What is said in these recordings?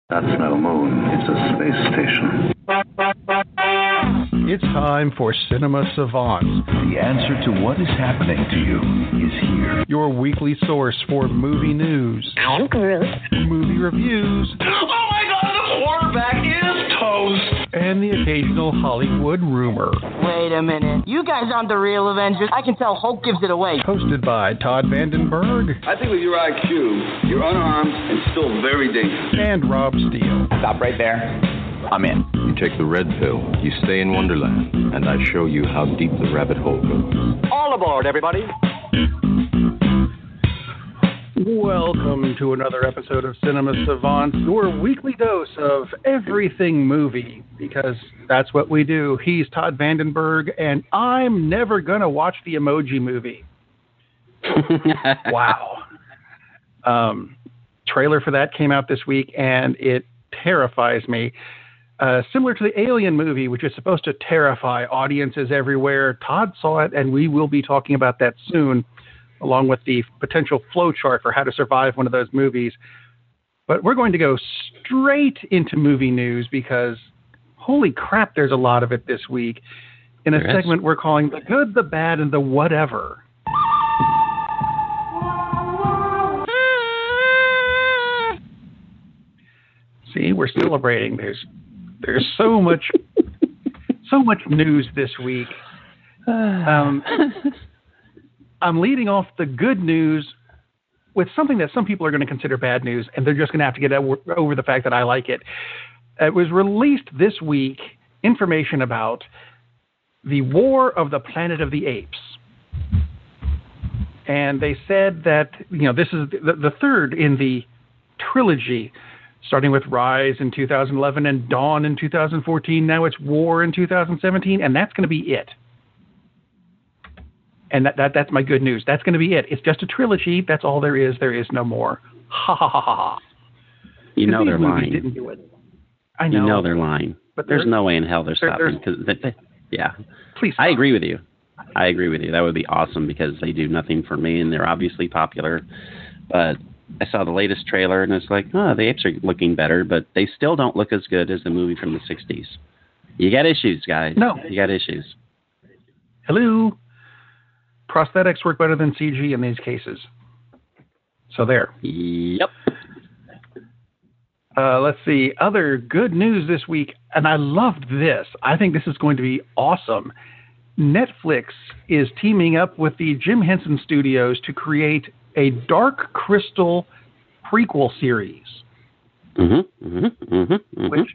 That's no moon, it's a space station. It's time for Cinema Savants. The answer to what is happening to you is here. Your weekly source for movie news. I'm Groot. Movie reviews. Oh my god, the quarterback is toast! And the occasional Hollywood rumor. Wait a minute. You guys aren't the real Avengers. I can tell Hulk gives it away. Hosted by Todd Vandenberg. I think with your IQ, you're unarmed and still very dangerous. And Rob Steele. Stop right there. I'm in. You take the red pill, you stay in Wonderland, and I show you how deep the rabbit hole goes. All aboard, everybody. Welcome to another episode of Cinema Savants, your weekly dose of everything movie, because that's what we do. He's Todd Vandenberg, and I'm never going to watch the Emoji Movie. Wow. Trailer for that came out this week, and it terrifies me. Similar to the Alien movie, which is supposed to terrify audiences everywhere. Todd saw it, and we will be talking about that soon, along with the potential flowchart for how to survive one of those movies. But we're going to go straight into movie news because, holy crap, there's a lot of it this week in a segment we're calling The Good, the Bad, and the Whatever. See, we're celebrating. There's so much news this week. I'm leading off the good news with something that some people are going to consider bad news, and they're just going to have to get over the fact that I like it. It was released this week, information about the War of the Planet of the Apes. And they said that, this is the third in the trilogy, starting with Rise in 2011 and Dawn in 2014. Now it's War in 2017, and that's going to be it. And that's my good news. That's going to be it. It's just a trilogy. That's all there is. There is no more. Ha, ha, ha, ha, ha. You know they're lying. Didn't do it. I know. You know they're lying. But there's no way in hell they're stopping. Yeah. Please stop. I agree with you. That would be awesome because they do nothing for me, and they're obviously popular. But I saw the latest trailer, and it's like, the apes are looking better, but they still don't look as good as the movie from the 60s. You got issues, guys. No. You got issues. Hello. Prosthetics work better than CG in these cases. So there. Yep. Let's see. Other good news this week, and I loved this. I think this is going to be awesome. Netflix is teaming up with the Jim Henson Studios to create a Dark Crystal prequel series. Which,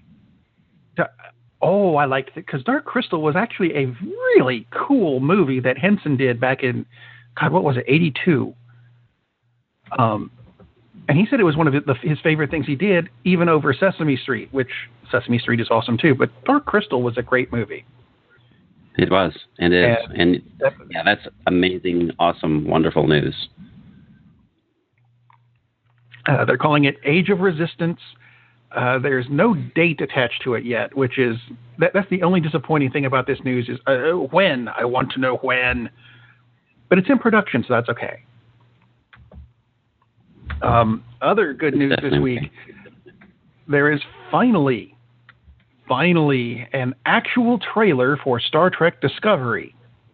I liked it because Dark Crystal was actually a really cool movie that Henson did back in, 82. And he said it was one of his favorite things he did, even over Sesame Street, which Sesame Street is awesome too. But Dark Crystal was a great movie. It was, and it is. And that's amazing, awesome, wonderful news. They're calling it Age of Resistance. There's no date attached to it yet, which is that's the only disappointing thing about this news is when. I want to know when. But it's in production, so that's okay. Other good news this week. There is finally an actual trailer for Star Trek Discovery,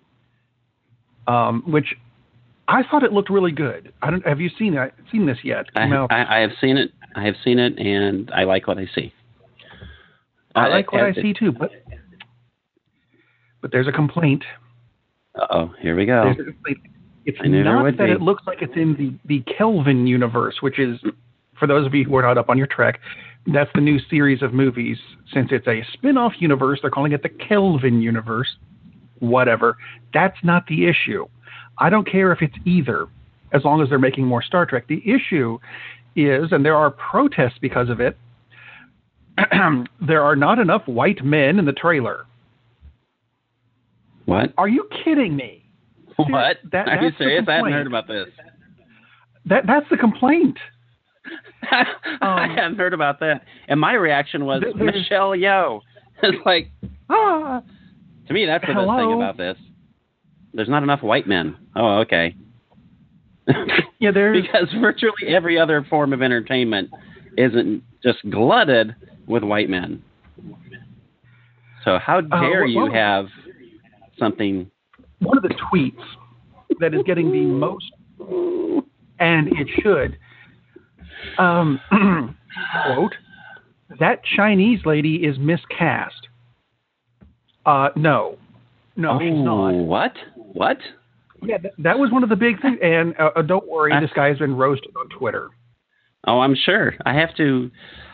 which I thought it looked really good. Have you seen this yet? I have seen it. And I like what I see. I like what I see too, but there's a complaint. Uh-oh, here we go. It's not that it looks like it's in the Kelvin universe, which is, for those of you who are not up on your Trek, that's the new series of movies. Since it's a spin-off universe, they're calling it the Kelvin universe. Whatever. That's not the issue. I don't care if it's either, as long as they're making more Star Trek. The issue is, and there are protests because of it, there are not enough white men in the trailer. What? Are you kidding me? What? Are you serious? I haven't heard about this. That's the complaint. I hadn't heard about that. And my reaction was, Michelle Yeoh. It's like, To me, that's the best thing about this. There's not enough white men. Oh, okay. Yeah, there's... Because virtually every other form of entertainment isn't just glutted with white men. So how dare you have something... One of the tweets that is getting the most, and it should, quote, that Chinese lady is miscast. No, she's not. What? Yeah, that was one of the big things. And don't worry, this guy has been roasted on Twitter. Oh, I'm sure. I have to.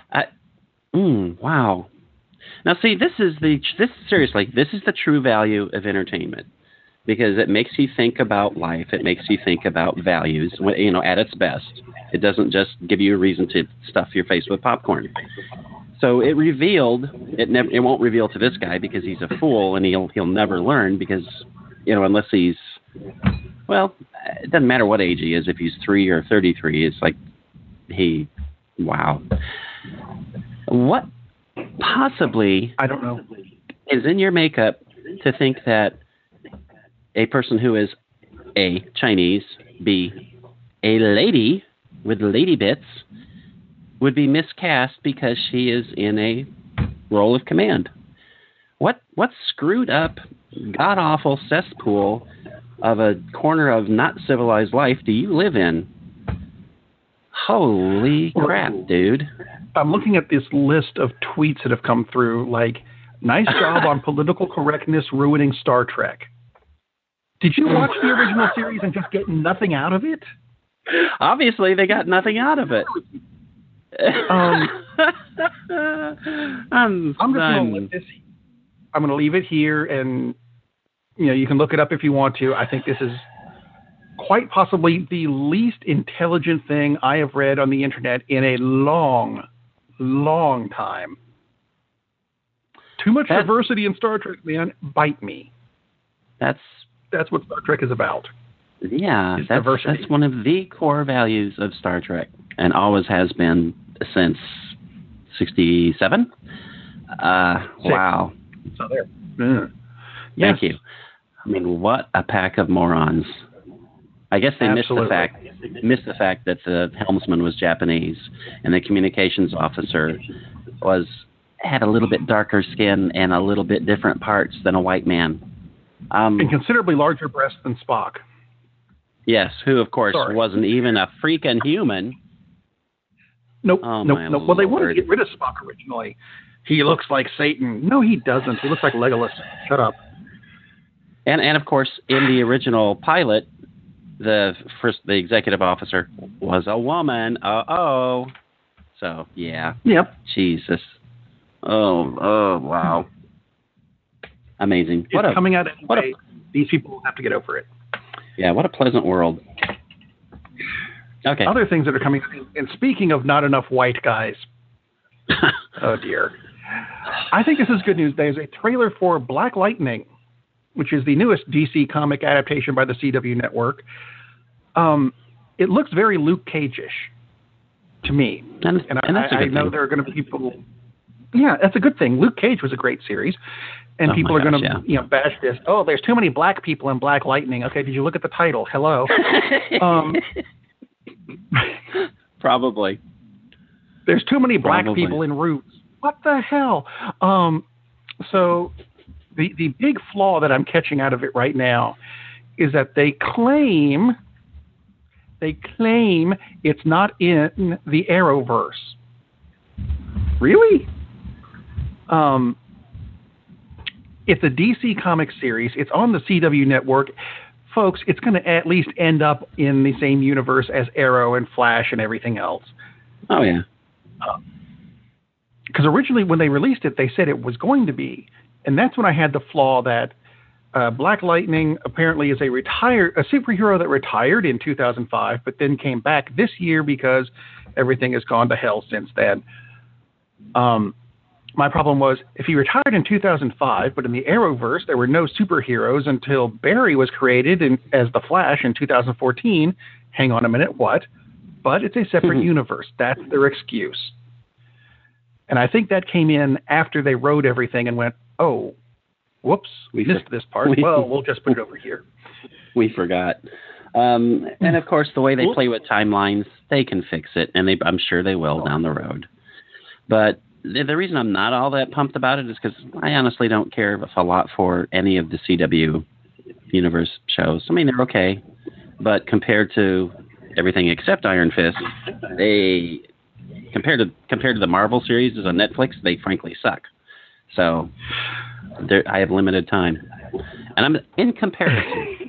Wow. Now, see, this is the true value of entertainment, because it makes you think about life. It makes you think about values. At its best, it doesn't just give you a reason to stuff your face with popcorn. So it revealed. It won't reveal to this guy because he's a fool and he'll never learn, because unless he's, well, it doesn't matter what age he is. If he's 3 or 33, it's like wow. What possibly, I don't know, is in your makeup to think that a person who is A, Chinese, B, a lady with lady bits would be miscast because she is in a role of command? What screwed up, god-awful cesspool of a corner of not civilized life do you live in? Holy crap, dude. I'm looking at this list of tweets that have come through, like, nice job on political correctness ruining Star Trek. Did you watch the original series and just get nothing out of it? Obviously, they got nothing out of it. I'm going to leave it here, and you can look it up if you want to. I think this is quite possibly the least intelligent thing I have read on the internet in a long, long time. Too much diversity in Star Trek, man. Bite me. That's what Star Trek is about. Yeah, that's one of the core values of Star Trek, and always has been since 1967. Wow. So there. Yes. Thank you. I mean, what a pack of morons. I guess they missed the fact that the helmsman was Japanese and the communications officer had a little bit darker skin and a little bit different parts than a white man. And considerably larger breasts than Spock. Yes, who of course wasn't even a freaking human. Nope. Well, they wanted to get rid of Spock originally. He looks like Satan. No, he doesn't. He looks like Legolas. Shut up. And of course, in the original pilot, the executive officer was a woman. So yeah. Yep. Jesus. Oh wow. Amazing. It's coming out anyway. These people have to get over it. Yeah, what a pleasant world. Okay. Other things that are coming, and speaking of not enough white guys. Oh dear. I think this is good news. There's a trailer for Black Lightning, which is the newest DC comic adaptation by the CW network. It looks very Luke Cage-ish to me. And I know there are going to be people. Yeah, that's a good thing. Luke Cage was a great series. And people are going to bash this. Oh, there's too many black people in Black Lightning. Okay, did you look at the title? Hello. Probably. There's too many black people in Roots. What the hell? So the big flaw that I'm catching out of it right now is that they claim it's not in the Arrowverse. Really? It's a DC Comics series. It's on the CW network. Folks, it's going to at least end up in the same universe as Arrow and Flash and everything else. Oh, yeah. Because originally when they released it, they said it was going to be. And that's when I had the flaw that Black Lightning apparently is a superhero that retired in 2005, but then came back this year because everything has gone to hell since then. My problem was, if he retired in 2005, but in the Arrowverse, there were no superheroes until Barry was created as the Flash in 2014. Hang on a minute, what? But it's a separate universe. That's their excuse. And I think that came in after they wrote everything and went, oh, whoops, we missed this part. Well, we'll just put it over here. We forgot. And, of course, the way they play with timelines, they can fix it, and I'm sure they will down the road. But the reason I'm not all that pumped about it is because I honestly don't care a lot for any of the CW universe shows. I mean, they're okay, but compared to everything except Iron Fist, they compared to the Marvel series on Netflix, they frankly suck. So I have limited time, and I'm in comparison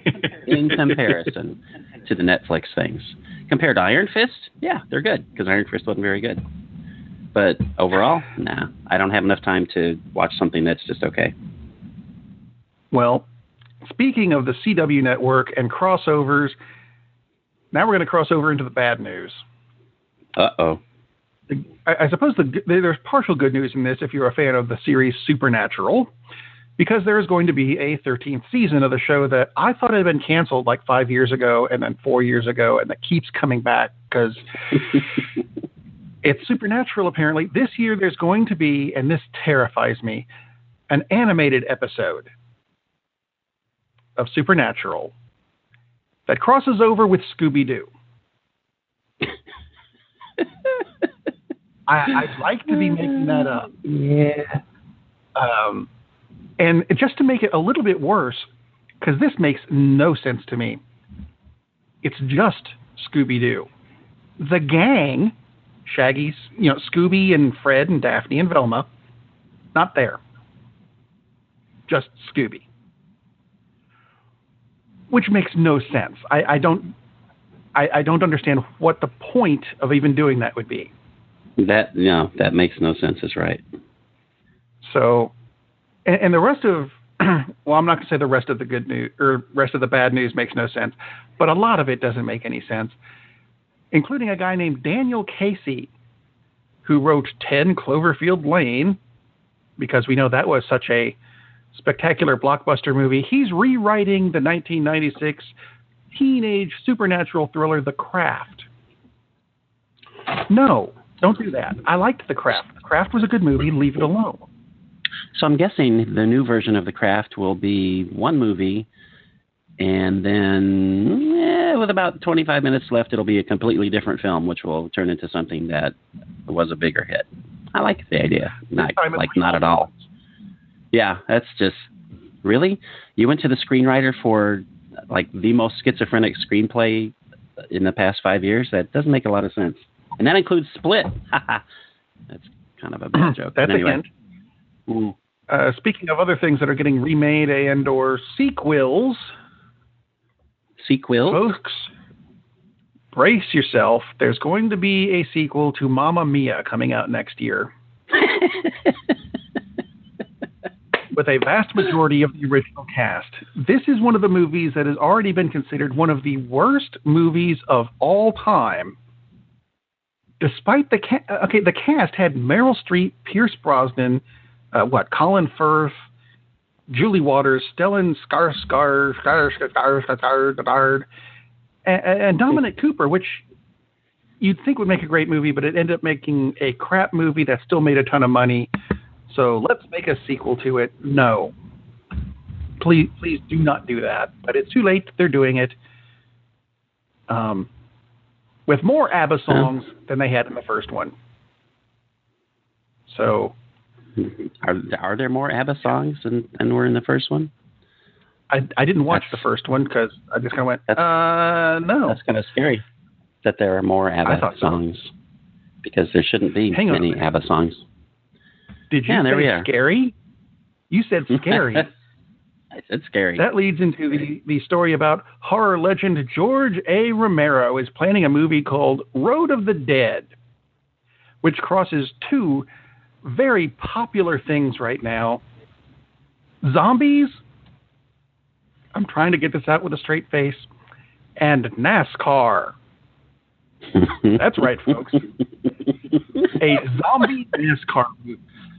to the Netflix things. Compared to Iron Fist, yeah, they're good because Iron Fist wasn't very good. But overall, nah, I don't have enough time to watch something that's just okay. Well, speaking of the CW network and crossovers, now we're going to cross over into the bad news. Uh-oh. I suppose there's partial good news in this if you're a fan of the series Supernatural, because there is going to be a 13th season of the show that I thought had been canceled like 5 years ago and then 4 years ago, and that keeps coming back because it's Supernatural apparently. This year there's going to be, and this terrifies me, an animated episode of Supernatural that crosses over with Scooby-Doo. I'd like to be making that up. Yeah. And just to make it a little bit worse, because this makes no sense to me, it's just Scooby-Doo. The gang, Shaggy's, Scooby and Fred and Daphne and Velma, not there. Just Scooby. Which makes no sense. I don't understand what the point of even doing that would be. That makes no sense. Is right. So, and the rest of, well, I'm not going to say the rest of the good news or rest of the bad news makes no sense, but a lot of it doesn't make any sense, including a guy named Daniel Casey, who wrote 10 Cloverfield Lane, because we know that was such a spectacular blockbuster movie. He's rewriting the 1996 teenage supernatural thriller, The Craft. No, don't do that. I liked The Craft. The Craft was a good movie. Leave it alone. So I'm guessing the new version of The Craft will be one movie, and then with about 25 minutes left, it'll be a completely different film, which will turn into something that was a bigger hit. I like the idea. Not at all. Yeah, that's just, really? You went to the screenwriter for like the most schizophrenic screenplay in the past 5 years? That doesn't make a lot of sense. And that includes Split. That's kind of a bad joke. That's anyway. a hint. Speaking of other things that are getting remade and or sequels, folks, brace yourself. There's going to be a sequel to Mamma Mia coming out next year. With a vast majority of the original cast. This is one of the movies that has already been considered one of the worst movies of all time. Despite the cast had Meryl Streep, Pierce Brosnan, Colin Firth, Julie Waters, Stellan Skarsgård, and Dominic Cooper, which you'd think would make a great movie, but it ended up making a crap movie that still made a ton of money. So let's make a sequel to it. No. Please do not do that. But it's too late. They're doing it. With more ABBA songs than they had in the first one. So. Are there more ABBA songs than were in the first one? I didn't watch the first one because I just kind of went, no. That's kind of scary that there are more ABBA songs. So. Because there shouldn't be many ABBA songs. Did you say scary? You said scary. I said scary. That leads into the story about horror legend George A. Romero is planning a movie called Road of the Dead, which crosses two very popular things right now. Zombies, I'm trying to get this out with a straight face, and NASCAR. That's right, folks. A zombie NASCAR movie.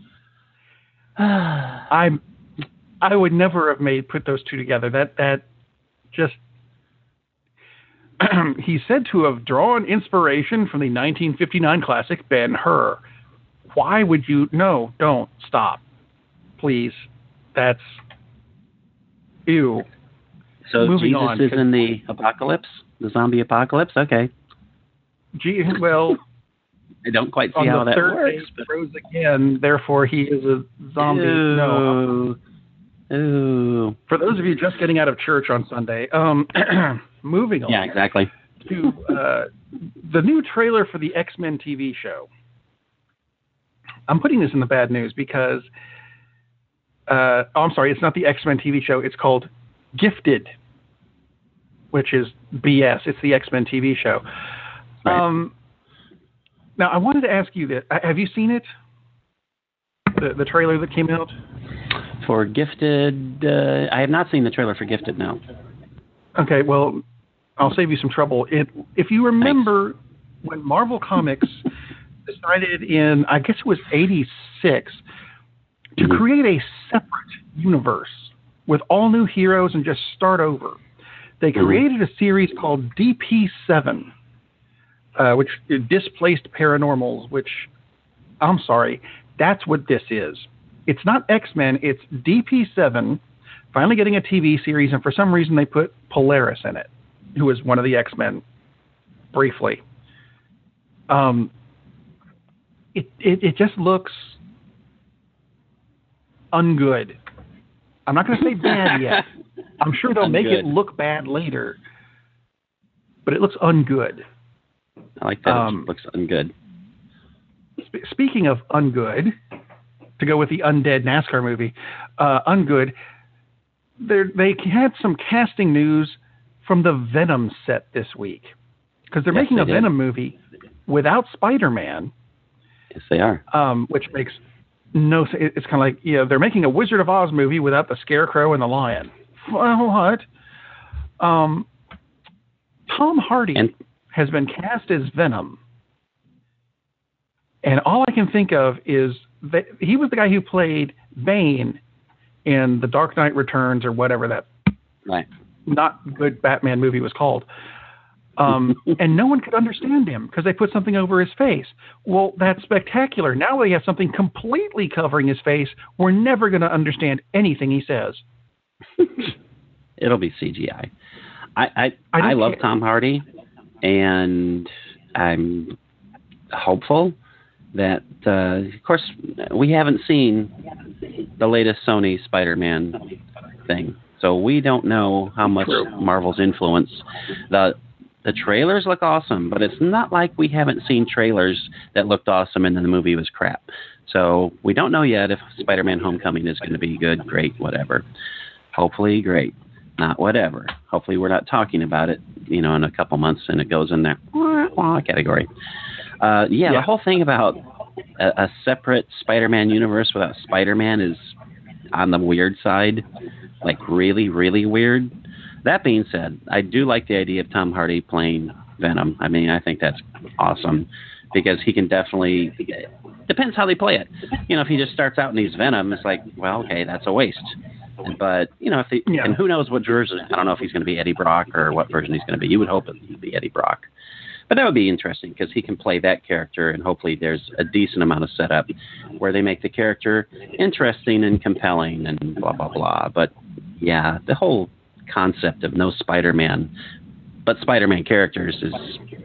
I would never have put those two together. That just he's said to have drawn inspiration from the 1959 classic Ben-Hur. Why would you? No, don't stop, please. That's ew. So Moving Jesus on, is in the apocalypse, the zombie apocalypse. Okay. Well, I don't quite see how that works. But rose again, therefore he is a zombie. Ooh. No. Ooh. For those of you just getting out of church on Sunday, moving on. Yeah, exactly. To the new trailer for the X-Men TV show. I'm putting this in the bad news because, I'm sorry, it's not the X-Men TV show. It's called Gifted, which is BS. It's the X-Men TV show. Right. Now, I wanted to ask you this. Have you seen it? The trailer that came out? For Gifted, I have not seen the trailer for Gifted, no. Okay, well, I'll save you some trouble. If you remember when Marvel Comics decided in, I guess it was 86, to create a separate universe with all new heroes and just start over, they created a series called DP7, which Displaced Paranormals, which, I'm sorry, that's what this is. It's not X-Men, it's DP7, finally getting a TV series, and for some reason they put Polaris in it, who was one of the X-Men, briefly. It just looks ungood. I'm not going to say bad yet. I'm sure they'll make it look bad later, but it looks ungood. I like that. It looks ungood. Speaking of ungood, to go with the undead NASCAR movie, ungood, they had some casting news from the Venom set this week, because they're making a Venom movie without Spider-Man. Yes, they are. Which makes no sense. It's kind of like, they're making a Wizard of Oz movie without the Scarecrow and the Lion. Well, what? Tom Hardy has been cast as Venom. And all I can think of is that he was the guy who played Bane in The Dark Knight Returns, or whatever that not good Batman movie was called. And no one could understand him because they put something over his face. Well, that's spectacular. Now they have something completely covering his face. We're never going to understand anything he says. It'll be CGI. I love Tom Hardy, and I'm hopeful that, of course, we haven't seen the latest Sony Spider-Man thing, so we don't know how much Marvel's influence. The trailers look awesome, but it's not like we haven't seen trailers that looked awesome and then the movie was crap. So we don't know yet if Spider-Man Homecoming is going to be good, great, whatever. Hopefully great, not whatever. Hopefully we're not talking about it, in a couple months and it goes in that category. The whole thing about a separate Spider-Man universe without Spider-Man is on the weird side, like really, really weird. That being said, I do like the idea of Tom Hardy playing Venom. I mean, I think that's awesome because he can definitely, depends how they play it. If he just starts out and he's Venom, it's like, well, okay, that's a waste. But, and who knows what version, I don't know if he's going to be Eddie Brock or what version he's going to be. You would hope he'd be Eddie Brock. But that would be interesting because he can play that character, and hopefully there's a decent amount of setup where they make the character interesting and compelling and blah, blah, blah. But, yeah, the whole concept of no Spider-Man, but Spider-Man characters is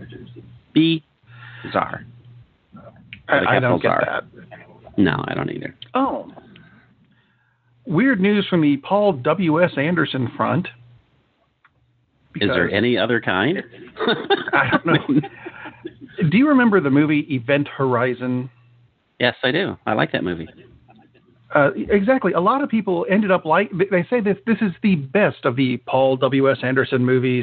bizarre. I don't get that. No, I don't either. Oh. Weird news from the Paul W.S. Anderson front. Is there any other kind? I don't know. Do you remember the movie Event Horizon? Yes, I do. I like that movie. Exactly. A lot of people ended up they say this is the best of the Paul W.S. Anderson movies.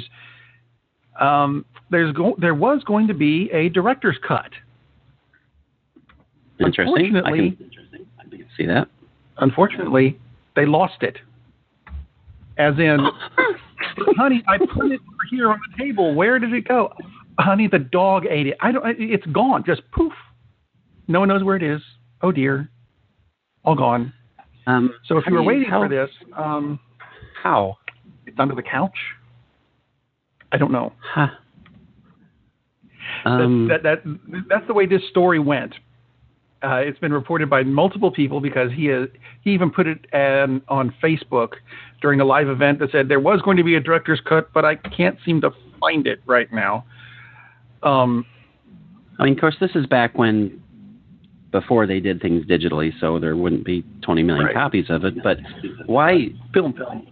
There was going to be a director's cut. Interesting. I can see that. Unfortunately, they lost it. As in, honey, I put it here on the table. Where did it go? Honey, the dog ate it. It's gone. Just poof. No one knows where it is. Oh dear. All gone. So if you were waiting for this, how? It's under the couch. I don't know. Huh. That's the way this story went. It's been reported by multiple people because he even put it on Facebook during a live event that said there was going to be a director's cut, but I can't seem to find it right now. I mean, of course, this is back when, before they did things digitally, so there wouldn't be 20 million copies of it. But why film?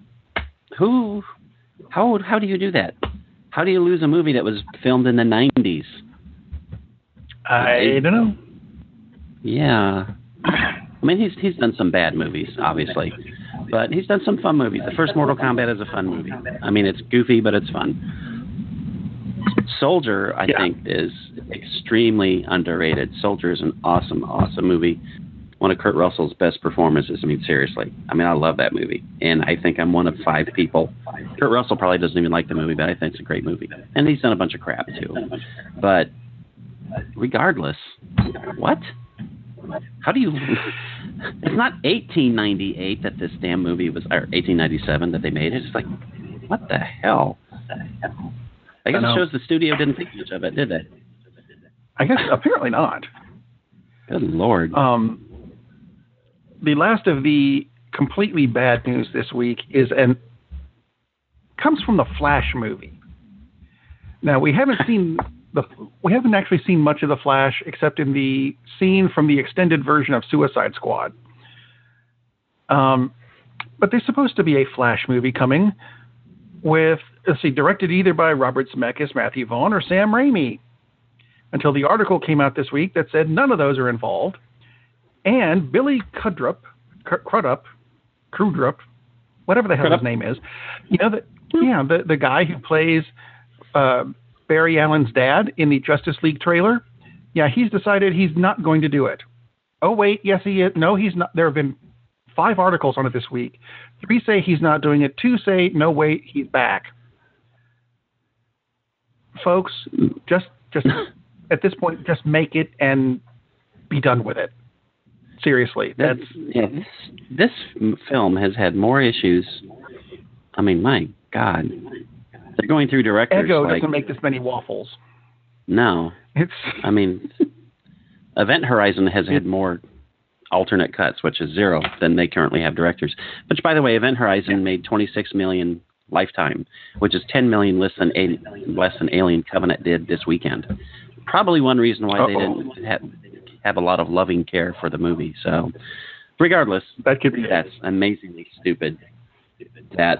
How do you do that? How do you lose a movie that was filmed in the 90s? I don't know. Yeah. I mean, he's done some bad movies, obviously, but he's done some fun movies. The first Mortal Kombat is a fun movie. I mean, it's goofy, but it's fun. Soldier, I think, is extremely underrated. Soldier is an awesome, awesome movie. One of Kurt Russell's best performances. I mean, seriously. I mean, I love that movie. And I think I'm one of 5 people. Kurt Russell probably doesn't even like the movie, but I think it's a great movie. And he's done a bunch of crap, too. But regardless, what? How do you... It's not 1898 that this damn movie was... Or 1897 that they made it. It's like, what the hell? I guess it shows the studio didn't think much of it, did they? I guess apparently not. Good Lord. The last of the completely bad news this week comes from the Flash movie. Now, we haven't actually seen much of the Flash except in the scene from the extended version of Suicide Squad. But there's supposed to be a Flash movie coming with, directed either by Robert Zemeckis, Matthew Vaughn, or Sam Raimi. Until the article came out this week that said none of those are involved. And Billy Crudup, whatever the hell his name is, the guy who plays Barry Allen's dad in the Justice League trailer, he's decided he's not going to do it. Oh, wait, yes, he is. No, he's not. There have been 5 articles on it this week. 3 say he's not doing it. 2 say, no, wait, he's back. Folks, just at this point, just make it and be done with it. Seriously. This film has had more issues. I mean, my God. They're going through directors. Ego doesn't make this many waffles. No. Event Horizon has had more alternate cuts, which is 0, than they currently have directors. Which, by the way, Event Horizon made $26 million lifetime, which is $10 million less than Alien Covenant did this weekend. Probably one reason why they didn't have a lot of loving care for the movie. So, regardless, that's amazingly stupid. That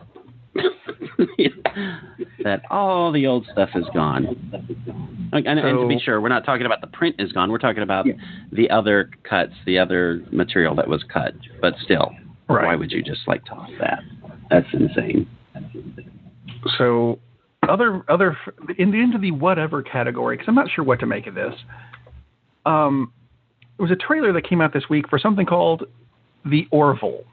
all the old stuff is gone. And to be sure, we're not talking about the print is gone. We're talking about the other cuts, the other material that was cut. But still, why would you just toss that? That's insane. So, into the whatever category, because I'm not sure what to make of this. There was a trailer that came out this week for something called The Orville.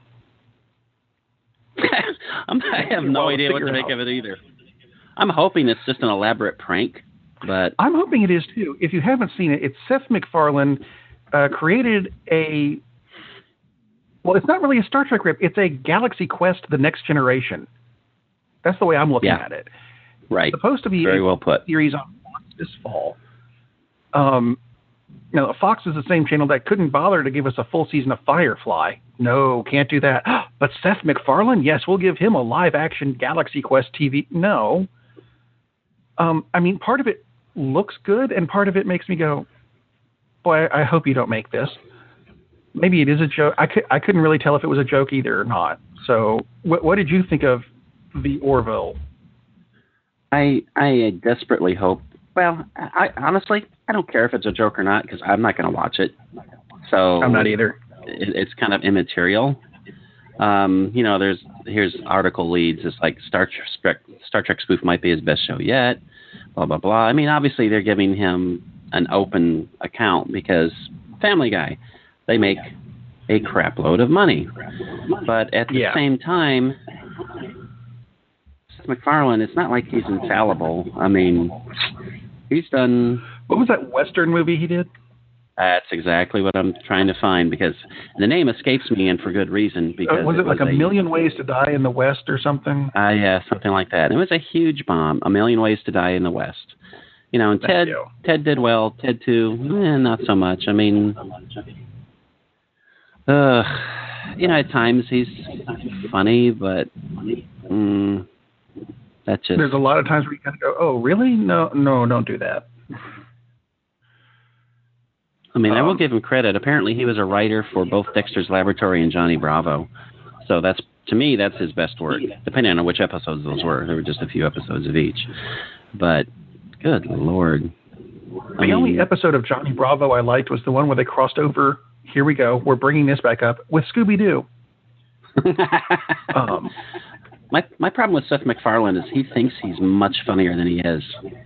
I have no idea what to make of it either. I'm hoping it's just an elaborate prank, but... I'm hoping it is, too. If you haven't seen it, it's Seth MacFarlane created a... Well, it's not really a Star Trek rip. It's a Galaxy Quest The Next Generation. That's the way I'm looking at it. Right. It's supposed to be very well put. Series on Fox this fall. Fox is the same channel that couldn't bother to give us a full season of Firefly. No, can't do that. But Seth MacFarlane, yes, we'll give him a live-action Galaxy Quest TV. No. Part of it looks good, and part of it makes me go, boy, I hope you don't make this. Maybe it is a joke. I couldn't really tell if it was a joke either or not. So what did you think of The Orville? I desperately hope. Well, I honestly, I don't care if it's a joke or not because I'm not going to watch it. So I'm not either. It's kind of immaterial. Here's article leads. It's like Star Trek spoof might be his best show yet. Blah blah blah. I mean, obviously they're giving him an open account because Family Guy, they make a crap load of money, but at the same time, MacFarlane, it's not like he's infallible. I mean, he's done... What was that Western movie he did? That's exactly what I'm trying to find because the name escapes me and for good reason. Because was it like A Million Ways to Die in the West or something? Yeah, something like that. It was a huge bomb, A Million Ways to Die in the West. And Ted did well. Ted 2, not so much. I mean, at times he's funny, but... That's just... There's a lot of times where you kind of go, oh, really? No, don't do that. I mean, I will give him credit. Apparently, he was a writer for both Dexter's Laboratory and Johnny Bravo. So that's, to me, that's his best work, depending on which episodes those were. There were just a few episodes of each. But, good Lord. The only episode of Johnny Bravo I liked was the one where they crossed over, here we go, we're bringing this back up, with Scooby-Doo. My problem with Seth MacFarlane is he thinks he's much funnier than he is.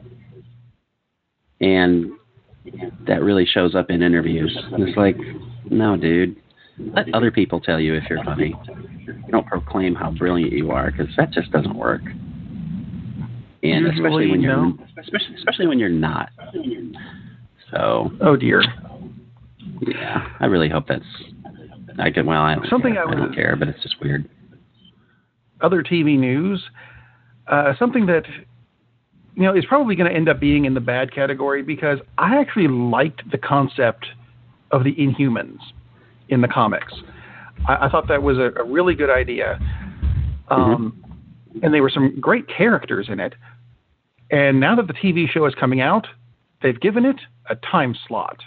And that really shows up in interviews. It's like, no, dude. Let other people tell you if you're funny. Don't proclaim how brilliant you are, because that just doesn't work. And especially when you're not. So. Oh dear. Yeah, I really hope that's. I don't care, but it's just weird. Other TV news, something that is probably going to end up being in the bad category, because I actually liked the concept of the Inhumans in the comics. I thought that was a really good idea. And there were some great characters in it. And now that the TV show is coming out, they've given it a time slot.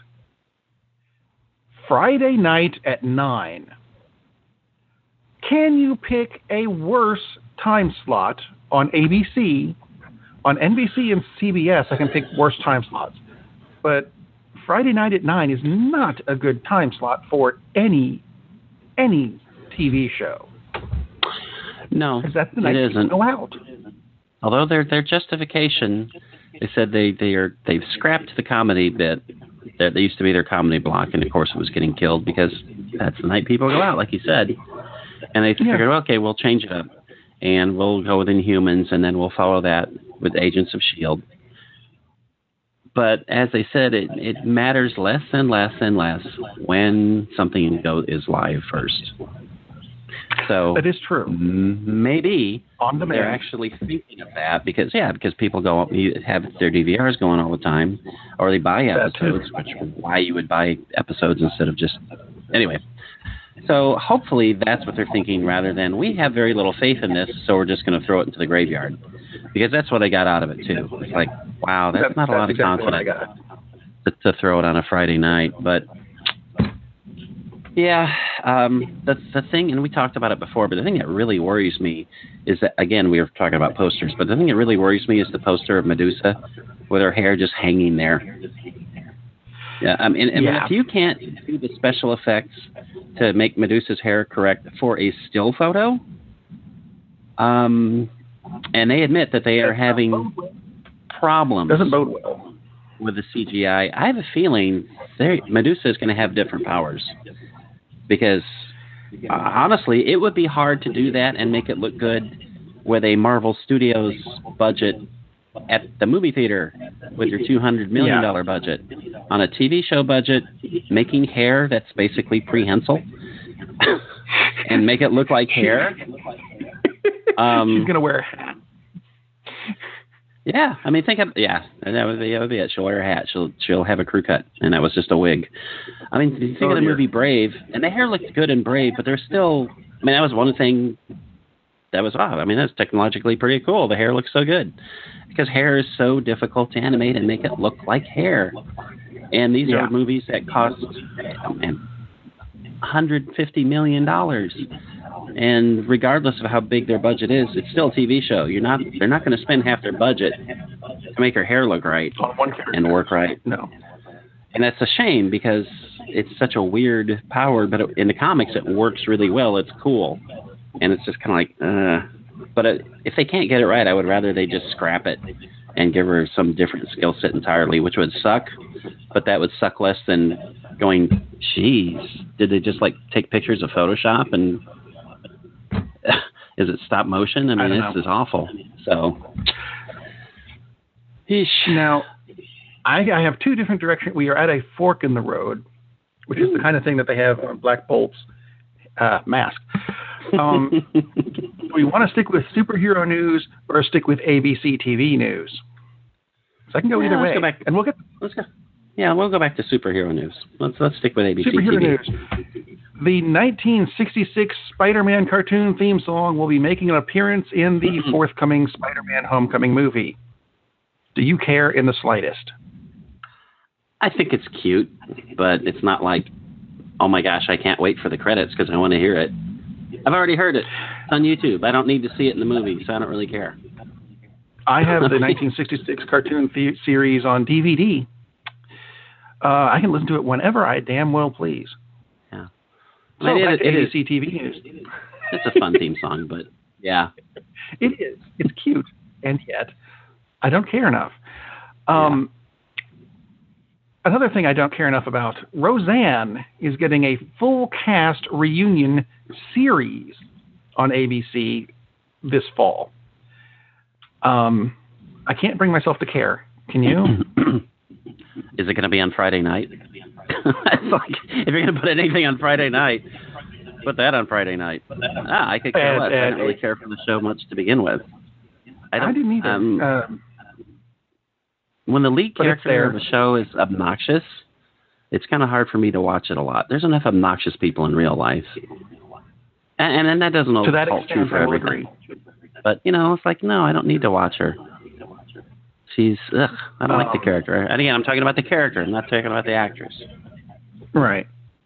Friday night at 9. Can you pick a worse time slot on ABC? On NBC and CBS, I can pick worse time slots. But Friday night at 9 is not a good time slot for any TV show. No, because that's the night people go out. Although their justification, they said they've scrapped the comedy bit. There used to be their comedy block, and of course it was getting killed because that's the night people go out, like you said. And they figured, okay, we'll change it up, and we'll go with Inhumans, and then we'll follow that with Agents of S.H.I.E.L.D. But as they said, it matters less and less and less when something is live first. So that is true. Maybe they're actually thinking of that because people go up, have their DVRs going all the time, or they buy episodes, which is why you would buy episodes instead of just anyway. So hopefully that's what they're thinking, rather than we have very little faith in this, so we're just going to throw it into the graveyard, because that's what I got out of it too. It's like, wow, that's not a lot of confidence to throw it on a Friday night, but. Yeah, the thing, and we talked about it before, but the thing that really worries me is that, again, we were talking about posters, but the thing that really worries me is the poster of Medusa with her hair just hanging there. Yeah, if you can't do the special effects to make Medusa's hair correct for a still photo, and they admit that they are having problems with the CGI, I have a feeling Medusa is going to have different powers. Because, honestly, it would be hard to do that and make it look good with a Marvel Studios budget at the movie theater with your $200 million budget. On a TV show budget, making hair that's basically prehensile and make it look like hair. She's going to wear a hat. Yeah, I mean, and that would be it. She'll wear a hat. She'll have a crew cut, and that was just a wig. I mean, you think of the movie Brave, and the hair looked good in Brave, but there's still. I mean, that was one thing that was odd. I mean, that's technologically pretty cool. The hair looks so good because hair is so difficult to animate and make it look like hair. And these are movies that cost $150 million. And regardless of how big their budget is, it's still a TV show. They're not going to spend half their budget to make her hair look right and work right. No. And that's a shame because it's such a weird power, but in the comics it works really well. It's cool. And it's just kind of like, But if they can't get it right, I would rather they just scrap it and give her some different skill set entirely, which would suck. But that would suck less than going, geez, did they just take pictures of Photoshop and... Is it stop motion? I mean, this is awful. So, now, I have two different directions. We are at a fork in the road, which is the kind of thing that they have on Black Bolt's mask. We want to stick with superhero news or stick with ABC TV news. So I can go either way. Let's go back. And we'll go back to superhero news. Let's stick with ABC superhero TV. News. The 1966 Spider-Man cartoon theme song will be making an appearance in the forthcoming Spider-Man Homecoming movie. Do you care in the slightest? I think it's cute, but it's not like, oh my gosh, I can't wait for the credits because I want to hear it. I've already heard it. It's on YouTube. I don't need to see it in the movie, so I don't really care. I have the 1966 cartoon series on DVD. I can listen to it whenever I damn well please. Yeah. So it is TV News. It's a fun theme song, but yeah. It is. It's cute, and yet I don't care enough. Another thing I don't care enough about, Roseanne is getting a full cast reunion series on ABC this fall. I can't bring myself to care. Can you? Is it going to be on Friday night? It's like, if you're going to put anything on Friday night, put that on Friday night. I could care less. I don't really care for the show much to begin with. I didn't either. When the lead character of the show is obnoxious, it's kind of hard for me to watch it a lot. There's enough obnoxious people in real life. And that doesn't always hold true for everybody. But, it's like, no, I don't need to watch her. I don't like the character. And again, I'm talking about the character. I'm not talking about the actress. Right.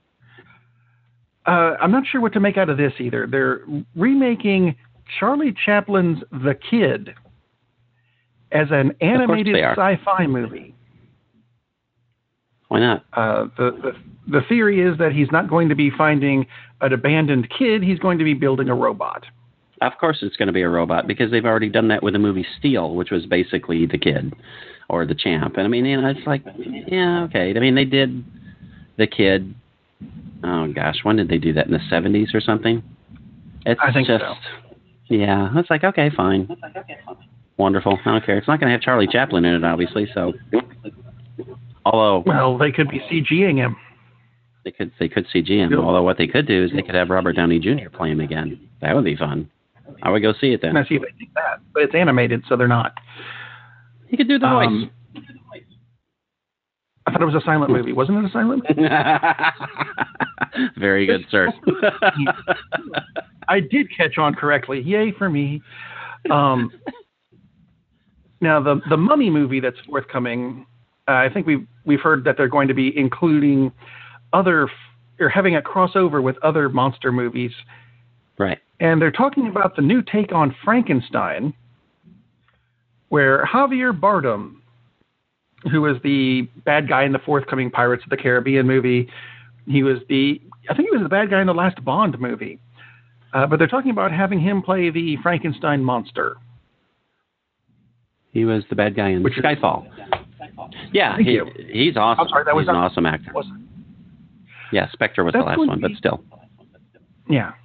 I'm not sure what to make out of this either. They're remaking Charlie Chaplin's The Kid as an animated sci-fi movie. Why not? The theory is that he's not going to be finding an abandoned kid. He's going to be building a robot. Of course it's going to be a robot because they've already done that with the movie Steel, which was basically the kid or the champ. And I mean, it's like, yeah, okay. I mean, they did The Kid. Oh, gosh. When did they do that? In the 70s or something? I think so. Yeah. It's like, okay, fine. Wonderful. I don't care. It's not going to have Charlie Chaplin in it, obviously. So, although, well, they could be CGing him. They could CG him. Although what they could do is they could have Robert Downey Jr. play him again. That would be fun. I would go see it then. I see if they think that, but it's animated, so they're not. He could do the voice. I thought it was a silent movie. Wasn't it a silent movie? Very good, sir. I did catch on correctly. Yay for me. Now, the Mummy movie that's forthcoming, I think we've heard that they're going to be including or having a crossover with other monster movies. Right. And they're talking about the new take on Frankenstein, where Javier Bardem, who was the bad guy in the forthcoming Pirates of the Caribbean movie, I think he was the bad guy in the last Bond movie. But they're talking about having him play the Frankenstein monster. He was the bad guy in Skyfall. Yeah, he's awesome. I'm sorry, he's an awesome actor. Yeah, Spectre was the last one, but still. Yeah.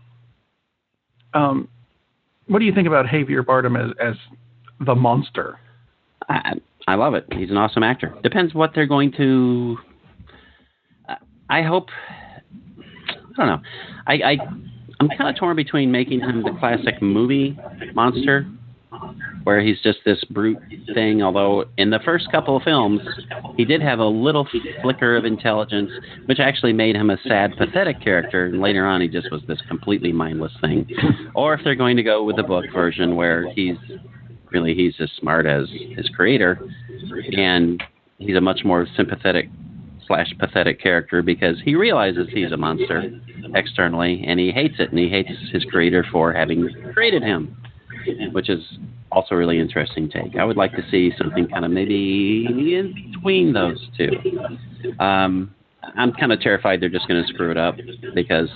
What do you think about Javier Bardem as the monster? I love it. He's an awesome actor. Depends what they're going to. I hope. I don't know. I'm kind of torn between making him the classic movie monster, where he's just this brute thing. Although in the first couple of films, he did have a little flicker of intelligence, which actually made him a sad, pathetic character. And later on, he just was this completely mindless thing. Or if they're going to go with the book version, where he's as smart as his creator, and he's a much more sympathetic / pathetic character because he realizes he's a monster externally, and he hates it, and he hates his creator for having created him, which is also a really interesting take. I would like to see something kind of maybe in between those two. I'm kind of terrified they're just going to screw it up because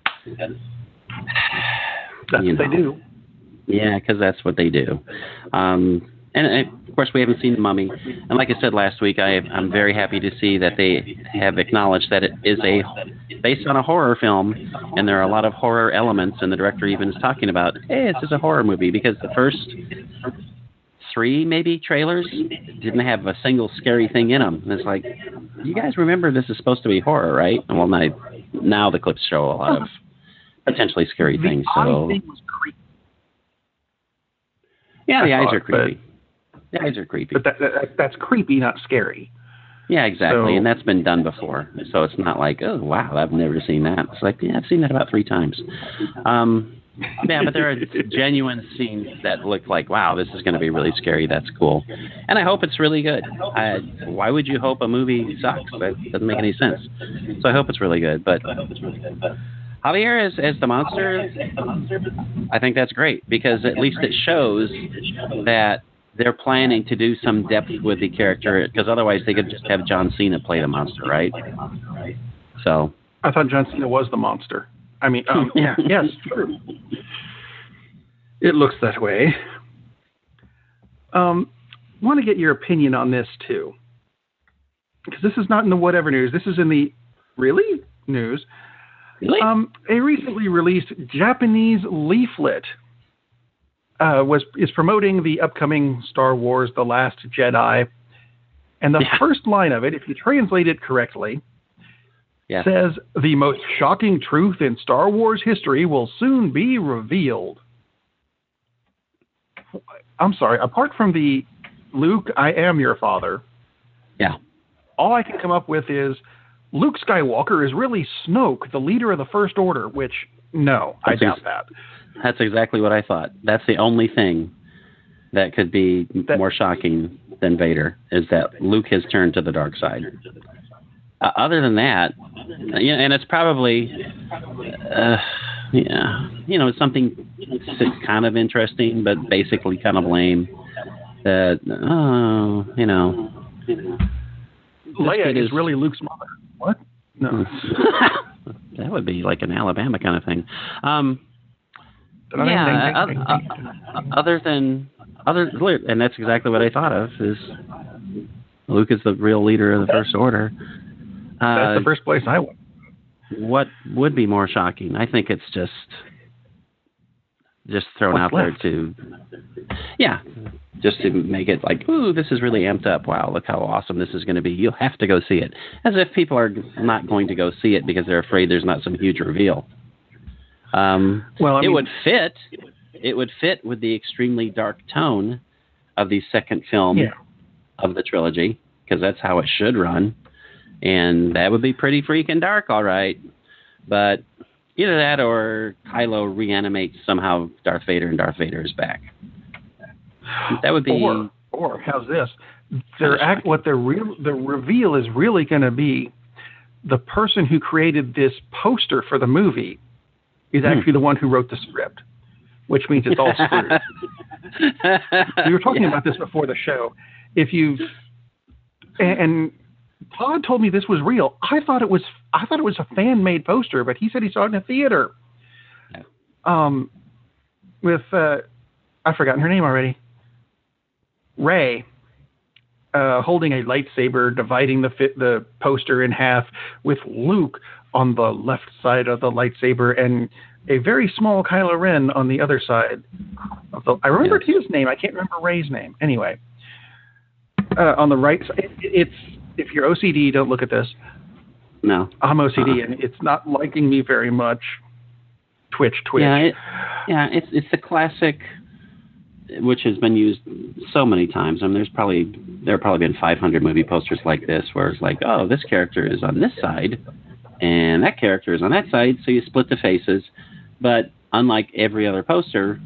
that's what they do. Yeah, because that's what they do. And of course, we haven't seen The Mummy. And like I said last week, I'm very happy to see that they have acknowledged that it is based on a horror film, and there are a lot of horror elements. And the director even is talking about, hey, this is a horror movie, because the first 3 maybe trailers didn't have a single scary thing in them. And it's like, you guys remember this is supposed to be horror, right? And well, now the clips show a lot of potentially scary things. So. Yeah, the eyes are creepy. The eyes are creepy. But that's creepy, not scary. Yeah, exactly. And that's been done before. So it's not like, oh, wow, I've never seen that. It's like, yeah, I've seen that about 3 times. Yeah, but there are genuine scenes that look like, wow, this is going to be really scary. That's cool. And I hope it's really good. Why would you hope a movie sucks? That doesn't make any sense. So I hope it's really good. But Javier as the monster, I think that's great because at least it shows that they're planning to do some depth with the character because otherwise they could just have John Cena play the monster, right? So I thought John Cena was the monster. I mean, yeah, yes, true. It looks that way. Want to get your opinion on this too, because this is not in the whatever news. This is in the really news. Really? A recently released Japanese leaflet is promoting the upcoming Star Wars: The Last Jedi, and the first line of it, if you translate it correctly, says, "The most shocking truth in Star Wars history will soon be revealed." I'm sorry, apart from the Luke, I am your father. Yeah. All I can come up with is Luke Skywalker is really Snoke, the leader of the First Order, which, no, I doubt that. That's exactly what I thought. That's the only thing that could be more shocking than Vader, is that Luke has turned to the dark side. Other than that, and it's probably, something kind of interesting, but basically kind of lame. Leia is really Luke's mother. What? No. That would be like an Alabama kind of thing. And that's exactly what I thought of, is Luke is the real leader of the First Order. That's the first place I went. What would be more shocking? I think it's just thrown out there to, just to make it like, ooh, this is really amped up. Wow, look how awesome this is going to be. You'll have to go see it. As if people are not going to go see it because they're afraid there's not some huge reveal. It would fit. It would fit with the extremely dark tone of the second film of the trilogy, because that's how it should run. And that would be pretty freaking dark, all right. But either that or Kylo reanimates somehow Darth Vader and Darth Vader is back. That would be... Or how's this? The reveal is really going to be the person who created this poster for the movie is actually the one who wrote the script, which means it's all screwed. We were talking about this before the show. And Todd told me this was real. I thought it was a fan-made poster, but he said he saw it in a theater. With I've forgotten her name already. Rey holding a lightsaber, dividing the poster in half, with Luke on the left side of the lightsaber and a very small Kylo Ren on the other side. I remembered his name. I can't remember Rey's name. Anyway, on the right side, if you're OCD, don't look at this. No. I'm OCD, and it's not liking me very much. Twitch. Yeah, it's the classic, which has been used so many times. I mean, there have probably been 500 movie posters like this, where it's like, oh, this character is on this side, and that character is on that side, so you split the faces. But unlike every other poster,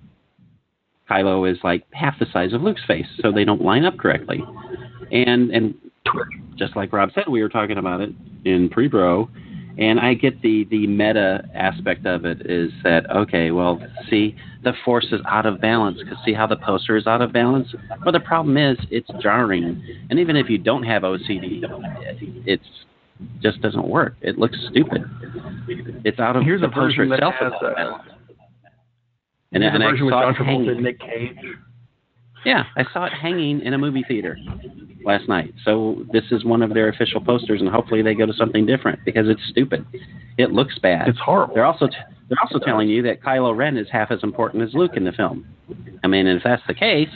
Kylo is like half the size of Luke's face, so they don't line up correctly. And just like Rob said, we were talking about it in pre-bro, and I get the meta aspect of it is that, okay, well, see, the Force is out of balance, because see how the poster is out of balance? Well, the problem is it's jarring, and even if you don't have OCD, it just doesn't work. It looks stupid. It's out of Here's the a version poster itself. That has, and a version with John Travolta and Nick Cage. Yeah, I saw it hanging in a movie theater last night. So this is one of their official posters, and hopefully they go to something different, because it's stupid. It looks bad. It's horrible. They're also telling you that Kylo Ren is half as important as Luke in the film. I mean, if that's the case,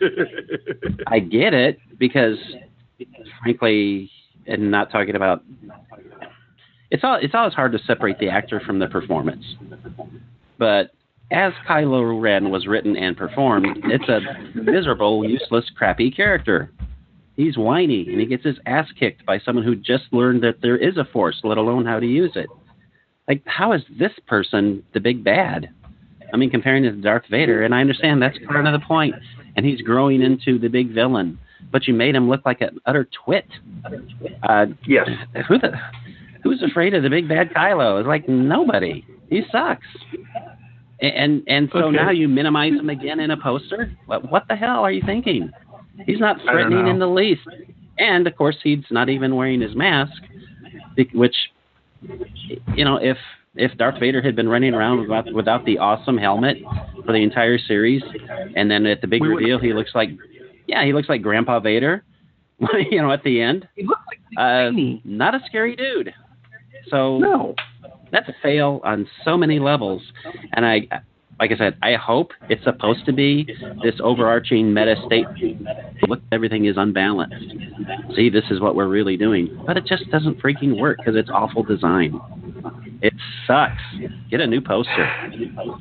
I get it, because frankly, and not talking about, it's always hard to separate the actor from the performance. But as Kylo Ren was written and performed, it's a miserable, useless, crappy character. He's whiny, and he gets his ass kicked by someone who just learned that there is a Force, let alone how to use it. Like, how is this person the big bad? I mean, comparing it to Darth Vader, and I understand that's part of the point. And he's growing into the big villain, but you made him look like an utter twit. Yes. Who's afraid of the big bad Kylo? It's like nobody. He sucks. And so now you minimize him again in a poster? What the hell are you thinking? He's not threatening in the least. And, of course, he's not even wearing his mask, which, you know, if Darth Vader had been running around without the awesome helmet for the entire series, and then at the big reveal he looks like Grandpa Vader, you know, at the end. He looks like not a scary dude. So that's a fail on so many levels. And like I said, I hope it's supposed to be this overarching meta state. Look, everything is unbalanced. See, this is what we're really doing. But it just doesn't freaking work because it's awful design. It sucks. Get a new poster.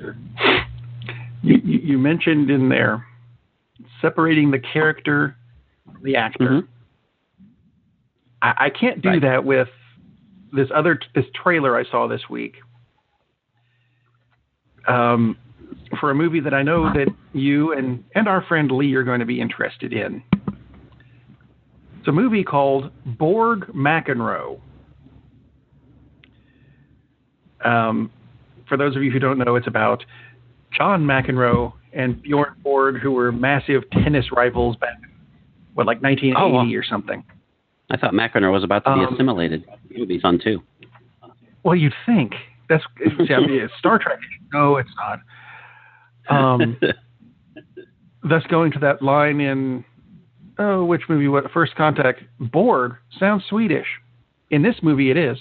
You mentioned in there separating the character from the actor. Mm-hmm. I can't do that with this trailer I saw this week. For a movie that I know that you and our friend Lee are going to be interested in. It's a movie called Borg McEnroe. For those of you who don't know, it's about John McEnroe and Bjorn Borg, who were massive tennis rivals back in, like 1980 or something. I thought McEnroe was about to be assimilated. It would be fun, too. Well, you'd think. That's Star Trek. No, it's not. Thus going to that line in, which movie? What? First Contact. Borg sounds Swedish. In this movie, it is.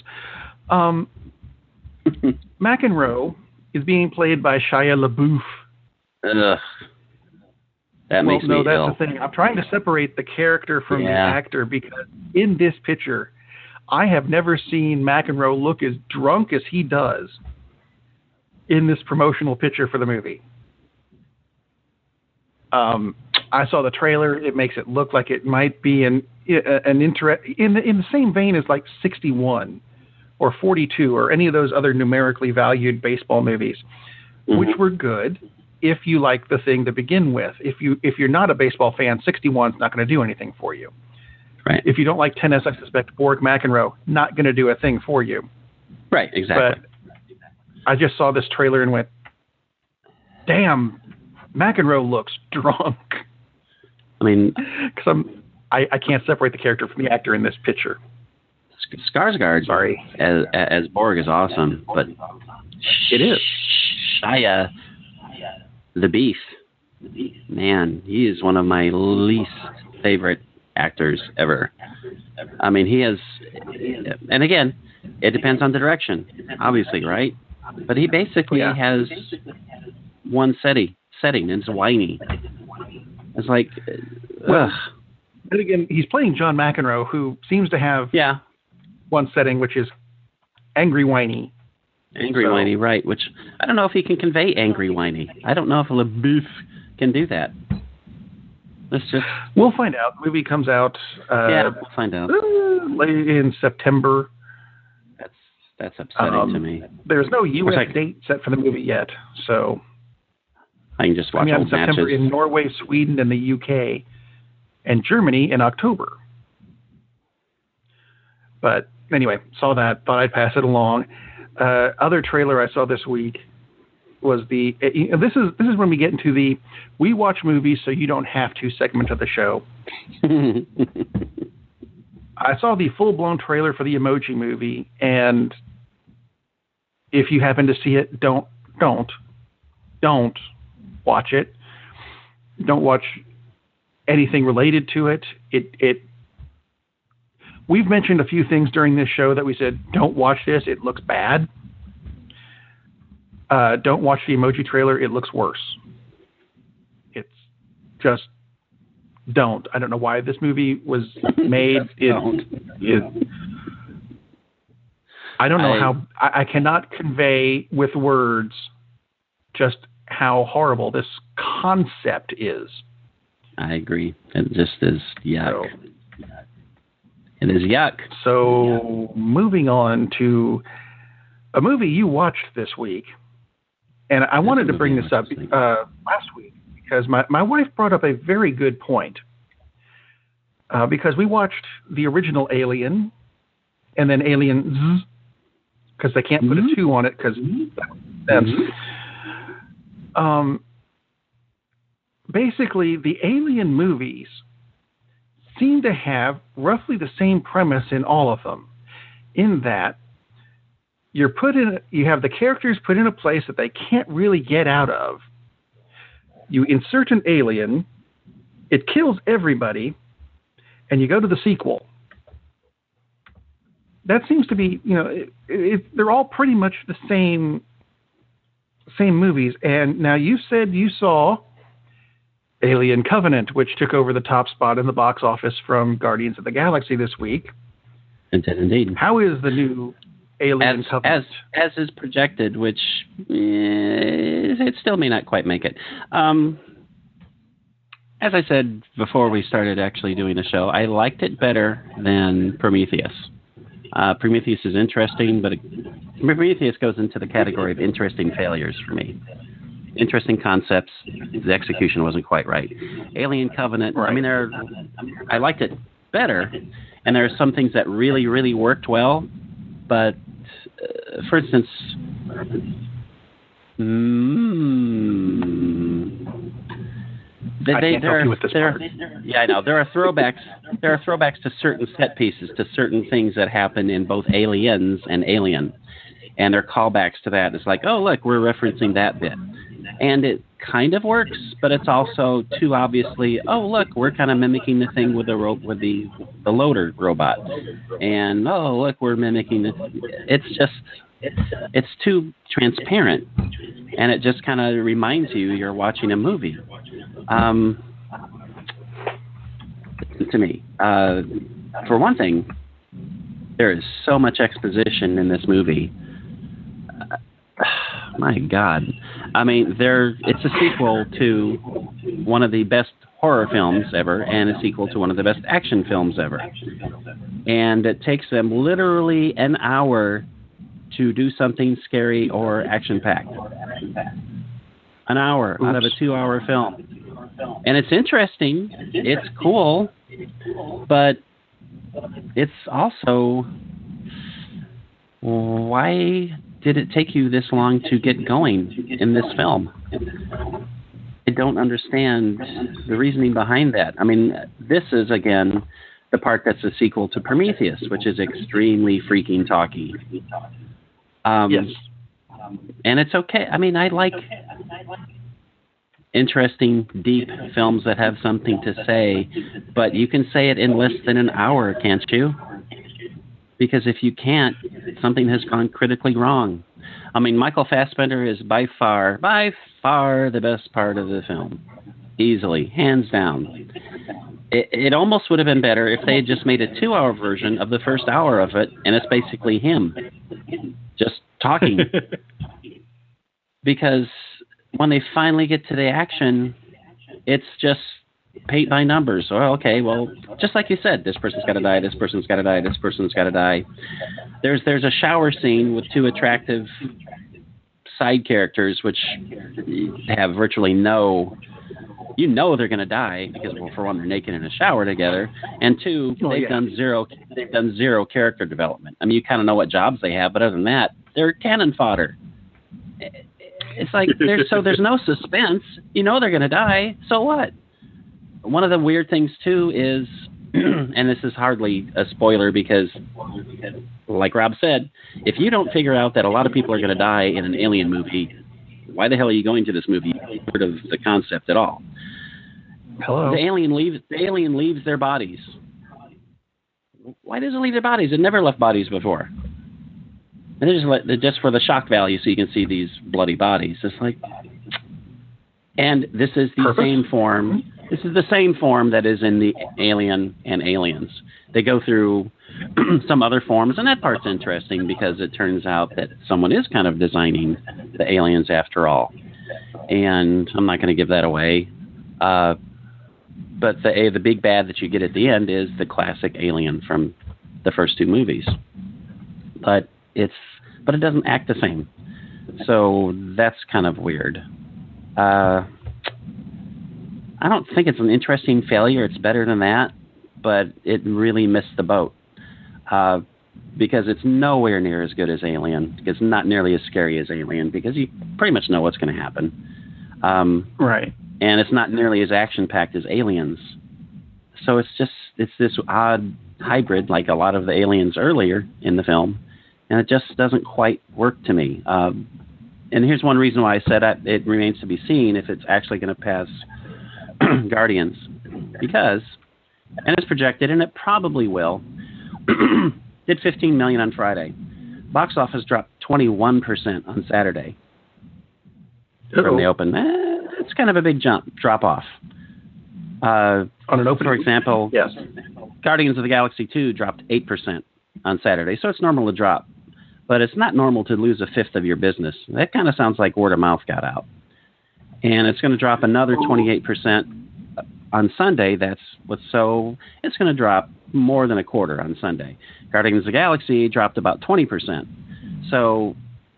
McEnroe is being played by Shia LaBeouf. Ugh. That makes me ill. That's the thing. I'm trying to separate the character from the actor because in this picture, I have never seen McEnroe look as drunk as he does in this promotional picture for the movie. I saw the trailer. It makes it look like it might be in the same vein as like 61 or 42 or any of those other numerically valued baseball movies, which were good if you like the thing to begin with. If you're not a baseball fan, 61 is not going to do anything for you. Right. If you don't like tennis, I suspect Borg McEnroe not going to do a thing for you. Right, exactly. But I just saw this trailer and went, damn, McEnroe looks drunk. I mean, because I can't separate the character from the actor in this picture. Skarsgård, as Borg is awesome, but it is. Shia, the Beef, man, he is one of my least favorite actors ever. I mean, he is, and again, it depends on the direction, obviously, right? But he basically has one setting, and it's whiny. It's like, but again, he's playing John McEnroe, who seems to have one setting, which is angry, whiny. Angry, whiny, right, which I don't know if he can convey angry, whiny. I don't know if LaBeouf can do that. We'll find out. The movie comes out. We'll find out. Late in September. That's upsetting to me. There's no U.S. date set for the movie yet, so I can just watch old September matches. In Norway, Sweden, and the UK, and Germany in October. But anyway, saw that. Thought I'd pass it along. Other trailer I saw this week was this is when we get into the we watch movies so you don't have to segment of the show. I saw the full-blown trailer for the Emoji Movie, and if you happen to see it, don't watch it. Don't watch anything related to it. We've mentioned a few things during this show that we said, don't watch this, it looks bad. Don't watch the Emoji trailer, it looks worse. It's just don't. I don't know why this movie was made. I don't know how. I cannot convey with words just how horrible this concept is. I agree. It just is yuck. It is yuck. So moving on to a movie you watched this week. And I wanted to bring this up last week because my wife brought up a very good point. Because we watched the original Alien and then Aliens, because they can't put a 2 on it because that's basically the Alien movies seem to have roughly the same premise in all of them, in that you have the characters put in a place that they can't really get out of. You insert an alien, it kills everybody, and you go to the sequel. That seems to be, they're all pretty much the same movies. And now you said you saw Alien Covenant, which took over the top spot in the box office from Guardians of the Galaxy this week. It did indeed. How is the new Alien Covenant? As is projected, which it still may not quite make it. As I said before we started actually doing the show, I liked it better than Prometheus. Prometheus is interesting, but Prometheus goes into the category of interesting failures for me. Interesting concepts, the execution wasn't quite right. Alien Covenant, right. I mean, I liked it better, and there are some things that really, really worked well, but for instance, I can't help you with this part. Yeah, I know. There are throwbacks. There are throwbacks to certain set pieces, to certain things that happen in both Aliens and Alien, and they're callbacks to that. It's like, oh, look, we're referencing that bit, and it kind of works, but it's also too obviously, oh, look, we're kind of mimicking the thing with the loader robot, and oh, look, we're mimicking the. It's too transparent, and it just kind of reminds you you're watching a movie. To me, for one thing, there is so much exposition in this movie. My God, I mean, it's a sequel to one of the best horror films ever, and a sequel to one of the best action films ever, and it takes them literally an hour to do something scary or action-packed. An hour out of a 2-hour film. And it's interesting, it's cool, but it's also, why did it take you this long to get going in this film? I don't understand the reasoning behind that. I mean, this is, again, the part that's a sequel to Prometheus, which is extremely freaking talky. Yes. And it's okay. I mean, I like interesting, deep films that have something to say, but you can say it in less than an hour, can't you? Because if you can't, something has gone critically wrong. I mean, Michael Fassbender is by far the best part of the film. Easily, hands down. It almost would have been better if they had just made a 2-hour version of the first hour of it, and it's basically him just talking. Because when they finally get to the action, it's just paint by numbers. Oh, okay, well, just like you said, this person's got to die, this person's got to die, this person's got to die. There's a shower scene with 2 attractive side characters, which have virtually no... You know they're going to die because, well, for one, they're naked in a shower together, and 2, they've done zero character development. I mean, you kind of know what jobs they have, but other than that, they're cannon fodder. It's like there's no suspense. You know they're going to die. So what? One of the weird things too is, and this is hardly a spoiler because, like Rob said, if you don't figure out that a lot of people are going to die in an Alien movie, why the hell are you going to this movie? You haven't heard of the concept at all. Hello. The alien leaves their bodies. Why does it leave their bodies? It never left bodies before. And they just for the shock value, so you can see these bloody bodies. It's like, and this is the same form. This is the same form that is in the Alien and Aliens. They go through some other forms, and that part's interesting because it turns out that someone is kind of designing the aliens after all. And I'm not going to give that away. But the big bad that you get at the end is the classic alien from the first 2 movies. But it doesn't act the same. So that's kind of weird. I don't think it's an interesting failure. It's better than that, but it really missed the boat. Because it's nowhere near as good as Alien. It's not nearly as scary as Alien because you pretty much know what's going to happen. Right. And it's not nearly as action-packed as Aliens. So it's this odd hybrid like a lot of the Aliens earlier in the film, and it just doesn't quite work to me. And here's one reason why I said it remains to be seen if it's actually going to pass Guardians. Because, and it's projected, and it probably will, did $15 million on Friday. Box office dropped 21% on Saturday from the open. It's kind of a big drop off. On an open, for example, yes. Guardians of the Galaxy 2 dropped 8% on Saturday, so it's normal to drop. But it's not normal to lose a fifth of your business. That kind of sounds like word of mouth got out. And it's going to drop another 28% on Sunday. It's going to drop more than a quarter on Sunday. Guardians of the Galaxy dropped about 20%. So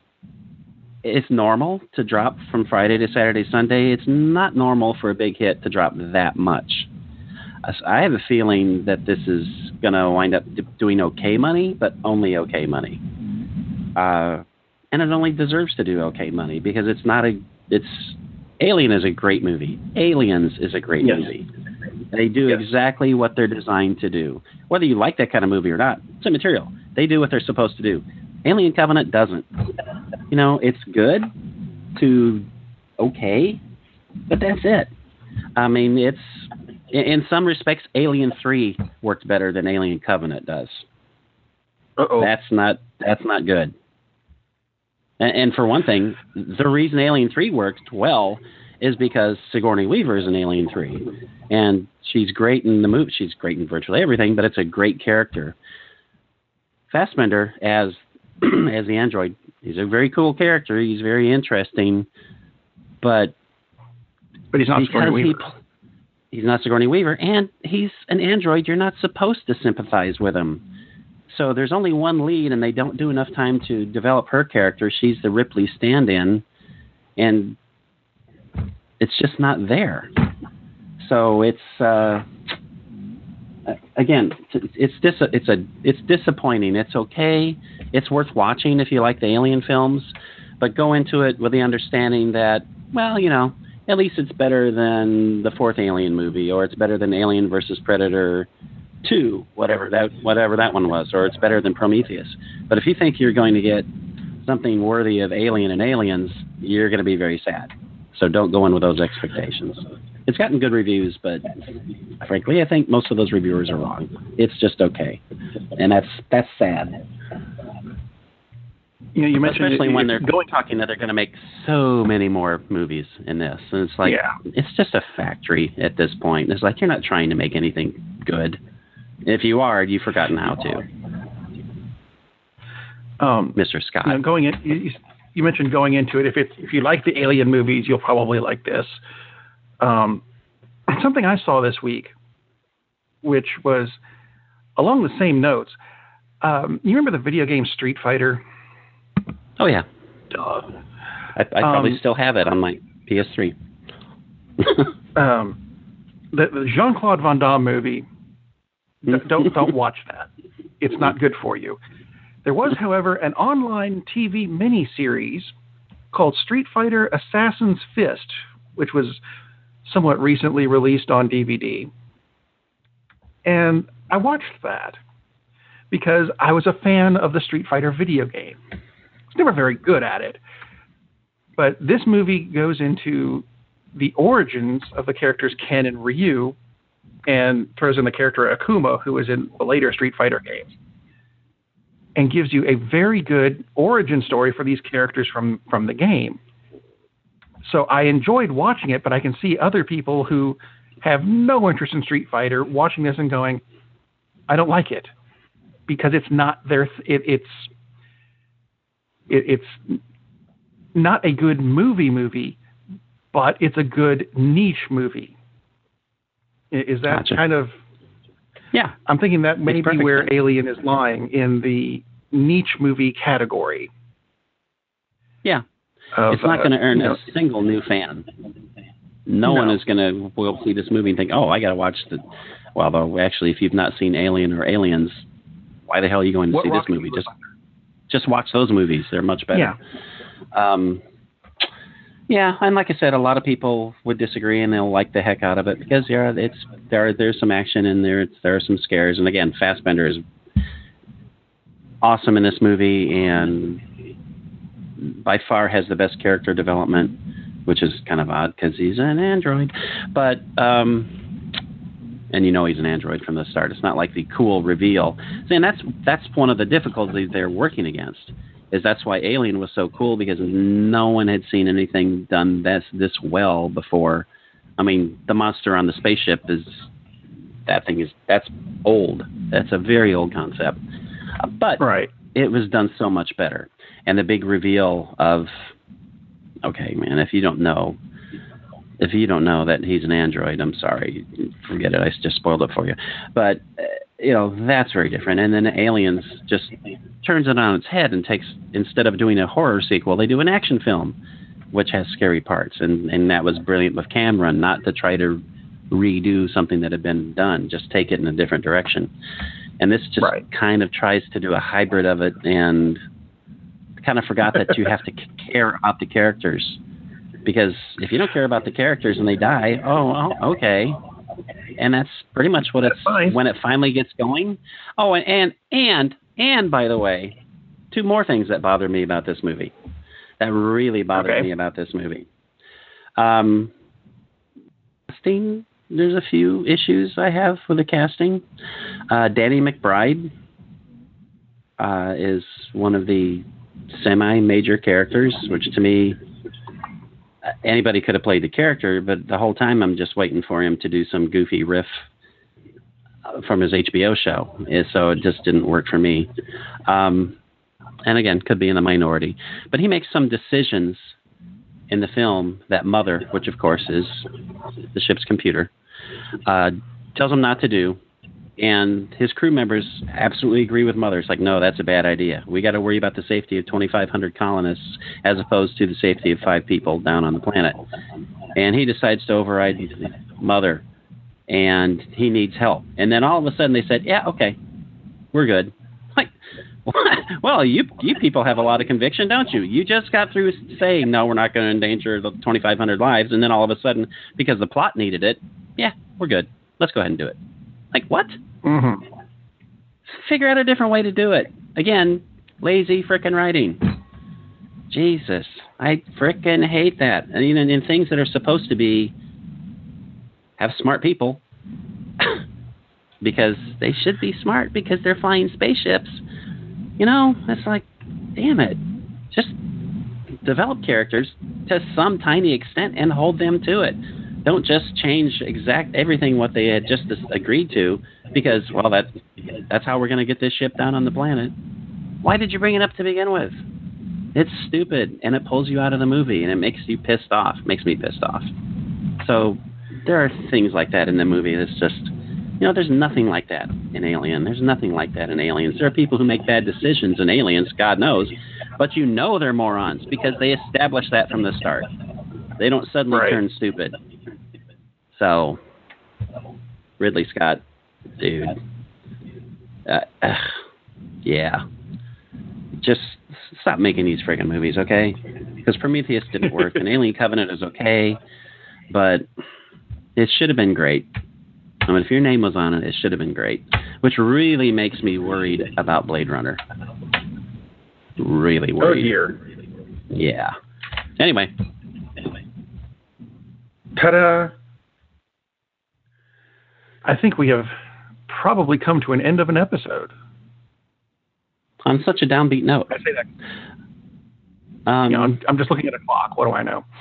it's normal to drop from Friday to Saturday, Sunday. It's not normal for a big hit to drop that much. I have a feeling that this is going to wind up doing okay money, but only okay money. And it only deserves to do okay money because Alien is a great movie. Aliens is a great movie. They do exactly what they're designed to do. Whether you like that kind of movie or not, it's immaterial. They do what they're supposed to do. Alien Covenant doesn't. It's good to okay, but that's it. I mean, it's in some respects, Alien 3 worked better than Alien Covenant does. That's not good. And for one thing, the reason Alien 3 worked well is because Sigourney Weaver is in Alien 3. And she's great in the movie. She's great in virtually everything, but it's a great character. Fassbender, as the android, he's a very cool character. He's very interesting. But he's not Sigourney Weaver. He's not Sigourney Weaver, and he's an android. You're not supposed to sympathize with him. So there's only one lead, and they don't do enough time to develop her character. She's the Ripley stand-in, and it's just not there. So it's again, it's disappointing. It's okay. It's worth watching if you like the Alien films, but go into it with the understanding that, well, at least it's better than the fourth Alien movie, or it's better than Alien versus Predator 2, whatever that one was, or it's better than Prometheus. But if you think you're going to get something worthy of Alien and Aliens, you're going to be very sad. So don't go in with those expectations. It's gotten good reviews, but frankly, I think most of those reviewers are wrong. It's just okay, and that's sad. You mentioned especially when they're talking that they're going to make so many more movies in this, and it's like it's just a factory at this point. It's like you're not trying to make anything good. If you are, you've forgotten how to. Mr. Scott, you mentioned going into it. If you like the Alien movies, you'll probably like this. Something I saw this week, which was along the same notes. You remember the video game Street Fighter? Oh, yeah. Duh. I probably still have it on my PS3. The Jean-Claude Van Damme movie, don't watch that. It's not good for you. There was, however, an online TV miniseries called Street Fighter Assassin's Fist, which was somewhat recently released on DVD. And I watched that because I was a fan of the Street Fighter video game. I was never very good at it. But this movie goes into the origins of the characters Ken and Ryu and throws in the character Akuma, who was in the later Street Fighter games, and gives you a very good origin story for these characters from the game. So I enjoyed watching it, but I can see other people who have no interest in Street Fighter watching this and going, I don't like it because it's not their it's not a good movie, but it's a good niche movie. Is that Gotcha. kind of... Yeah. I'm thinking that may be where sense. Alien is lying, in the niche movie category. Yeah. it's not going to earn a single new fan. No one is going to will see this movie and think, oh, I got to watch the. Well, though, actually, if you've not seen Alien or Aliens, why the hell are you going to see this movie? Just watch those movies. They're much better. Yeah, and like I said, a lot of people would disagree, and they'll like the heck out of it because there's some action in there. There are some scares, and again, Fassbender is awesome in this movie, and by far has the best character development, which is kind of odd because he's an android, but and you know he's an android from the start. It's not like the cool reveal. See, and that's one of the difficulties they're working against. Is that's why Alien was so cool, because no one had seen anything done this well before. I mean, the monster on the spaceship that's old. That's a very old concept. But it was done so much better. And the big reveal of, okay, man, if you don't know that he's an android, I'm sorry, forget it. I just spoiled it for you. But that's very different. And then Aliens just turns it on its head and takes, instead of doing a horror sequel, they do an action film, which has scary parts. And that was brilliant with Cameron, not to try to redo something that had been done, just take it in a different direction. And this just kind of tries to do a hybrid of it, and kind of forgot that you have to care about the characters. Because if you don't care about the characters and they die, okay. And that's pretty much what when it finally gets going. Oh, and by the way, two more things that bother me about this movie. That really bothered me about this movie. Casting. There's a few issues I have with the casting. Danny McBride is one of the semi-major characters, which to me, anybody could have played the character, but the whole time I'm just waiting for him to do some goofy riff from his HBO show. So it just didn't work for me. And again, could be in the minority. But he makes some decisions in the film that Mother, which of course is the ship's computer, tells him not to do. And his crew members absolutely agree with Mother. It's like, no, that's a bad idea. We got to worry about the safety of 2,500 colonists as opposed to the safety of 5 people down on the planet. And he decides to override Mother, and he needs help. And then all of a sudden they said, yeah, okay, we're good. Like, what? Well, you people have a lot of conviction, don't you? You just got through saying, no, we're not going to endanger the 2,500 lives, and then all of a sudden, because the plot needed it, yeah, we're good. Let's go ahead and do it. Like, what? Mm-hmm. Figure out a different way to do it. Again, lazy frickin' writing. Jesus. I frickin' hate that. And even in things that are supposed to have smart people, because they should be smart because they're flying spaceships. It's like, damn it. Just develop characters to some tiny extent and hold them to it. Don't just change everything what they had just agreed to because, well, that's how we're going to get this ship down on the planet. Why did you bring it up to begin with? It's stupid, and it pulls you out of the movie, and it makes you pissed off. Makes me pissed off. So there are things like that in the movie that's just, there's nothing like that in Alien. There's nothing like that in Aliens. There are people who make bad decisions in Aliens, God knows, but they're morons because they establish that from the start. They don't suddenly turn stupid. So, Ridley Scott, dude, yeah, just stop making these freaking movies, okay? Because Prometheus didn't work, and Alien Covenant is okay, but it should have been great. I mean, if your name was on it, it should have been great, which really makes me worried about Blade Runner. Really worried. Oh, dear. Yeah. Anyway. Ta-da! I think we have probably come to an end of an episode. On such a downbeat note. I say that. I'm just looking at a clock. What do I know?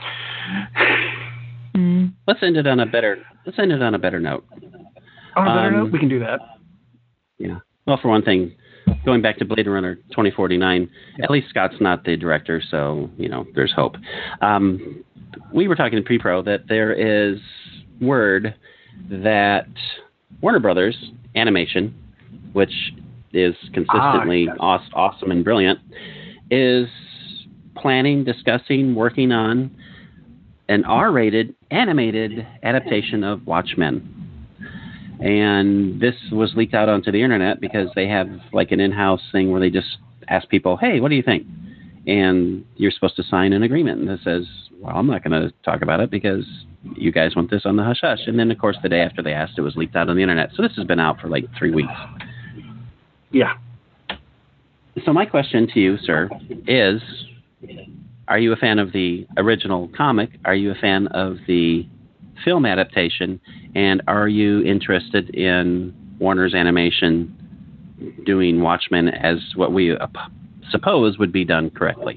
Let's end it on a better note. On a better note? We can do that. Yeah. Well, for one thing, going back to Blade Runner 2049, at least Scott's not the director, so, there's hope. We were talking in pre-pro that there is word that Warner Brothers Animation, which is consistently awesome and brilliant, is planning, discussing, working on an R-rated animated adaptation of Watchmen. And this was leaked out onto the internet because they have like an in-house thing where they just ask people, hey, what do you think? And you're supposed to sign an agreement that says, well, I'm not going to talk about it because you guys want this on the hush-hush. And then, of course, the day after they asked, it was leaked out on the internet. So this has been out for like 3 weeks. Yeah. So my question to you, sir, is, are you a fan of the original comic? Are you a fan of the film adaptation? And are you interested in Warner's Animation doing Watchmen as what we suppose would be done correctly?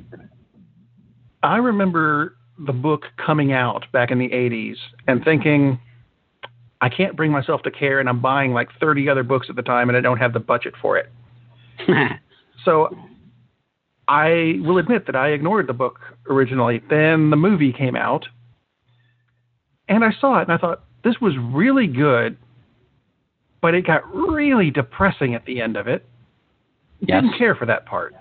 I remember the book coming out back in the 80s and thinking, I can't bring myself to care, and I'm buying like 30 other books at the time, and I don't have the budget for it. So I will admit that I ignored the book originally. Then the movie came out, and I saw it, and I thought, this was really good, but it got really depressing at the end of it. Yes. Didn't care for that part.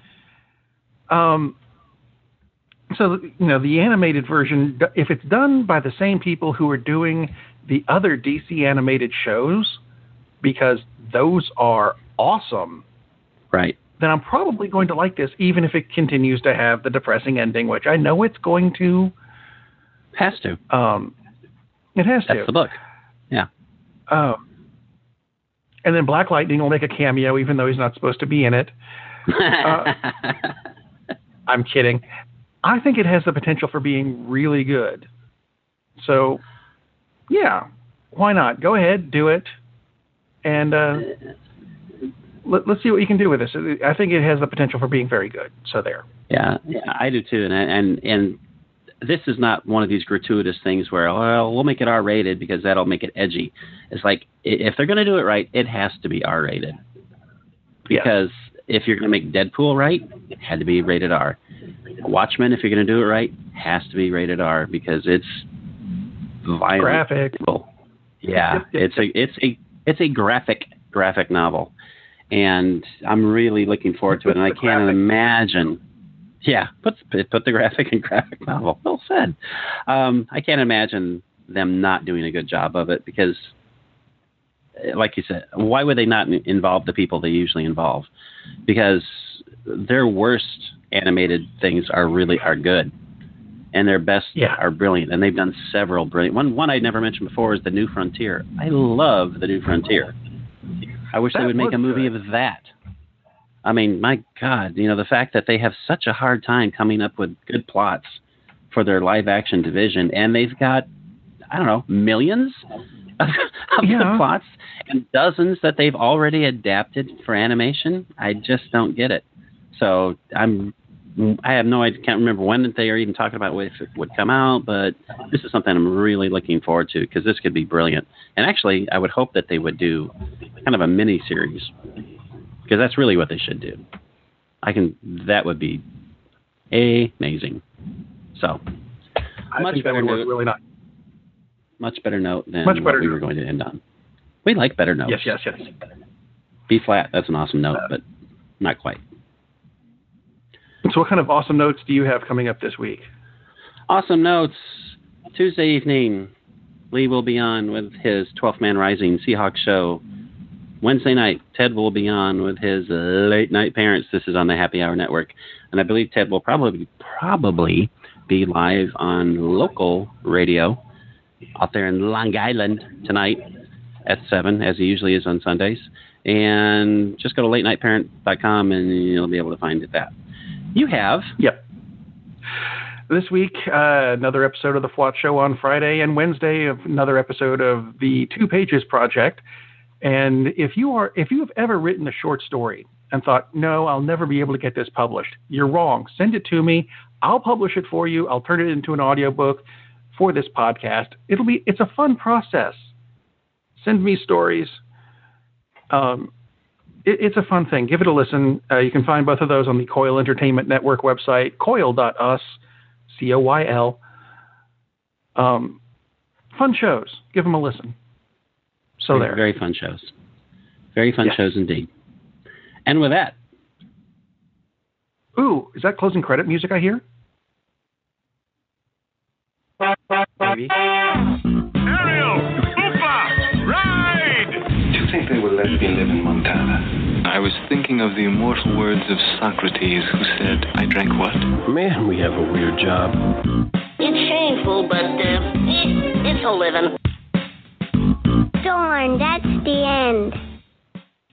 So, the animated version, if it's done by the same people who are doing the other DC animated shows, because those are awesome, right? Then I'm probably going to like this, even if it continues to have the depressing ending, which I know it's going to. Has to. It has to. That's the book. Yeah. And then Black Lightning will make a cameo, even though he's not supposed to be in it. I'm kidding. I think it has the potential for being really good. So, yeah, why not? Go ahead, do it, and let's see what you can do with this. I think it has the potential for being very good. So there. Yeah, I do too. And this is not one of these gratuitous things where, well, we'll make it R-rated because that'll make it edgy. It's like, if they're going to do it right, it has to be R-rated. Because if you're going to make Deadpool right, it had to be rated R. Watchmen, if you're going to do it right, has to be rated R because it's violent. Graphic. Yeah, it's a graphic novel, and I'm really looking forward to it. And I can't imagine. Yeah, put the graphic and graphic novel. Well said. I can't imagine them not doing a good job of it because, like you said, why would they not involve the people they usually involve? Because their worst animated things are good, and their best are brilliant. And they've done several brilliant. One I'd never mentioned before is The New Frontier. I love The New Frontier. I wish they would make a movie of that. I mean, my God, the fact that they have such a hard time coming up with good plots for their live action division, and they've got, I don't know, millions of good plots and dozens that they've already adapted for animation. I just don't get it. So I have no idea, can't remember when they are even talking about if it would come out, but this is something I'm really looking forward to because this could be brilliant. And actually, I would hope that they would do kind of a mini series because that's really what they should do. That would be amazing. So, much better note. Really not. Much better note than what we were going to end on. We like better notes. Yes. B flat, that's an awesome note, but not quite. So what kind of awesome notes do you have coming up this week? Awesome notes. Tuesday evening, Lee will be on with his 12th Man Rising Seahawks show. Wednesday night, Ted will be on with his Late Night Parents. This is on the Happy Hour Network. And I believe Ted will probably be live on local radio out there in Long Island tonight at 7, as he usually is on Sundays. And just go to latenightparent.com and you'll be able to find that. You have. Yep. This week, another episode of The Fwat Show on Friday, and Wednesday, another episode of the 2 Pages Project. And if you have ever written a short story and thought, no, I'll never be able to get this published, you're wrong. Send it to me. I'll publish it for you. I'll turn it into an audiobook for this podcast. It's a fun process. Send me stories. It's a fun thing. Give it a listen. You can find both of those on the Coil Entertainment Network website, coil.us, COYL. Fun shows. Give them a listen. So there. Very fun shows. Very fun shows indeed. And with that, Ooh, is that closing credit music I hear? Maybe. Ariel! Upa! Ride! Do you think they will let me live in Montana? I was thinking of the immortal words of Socrates, who said, I drank what? Man, we have a weird job. It's shameful, but it's a living. Darn, that's the end.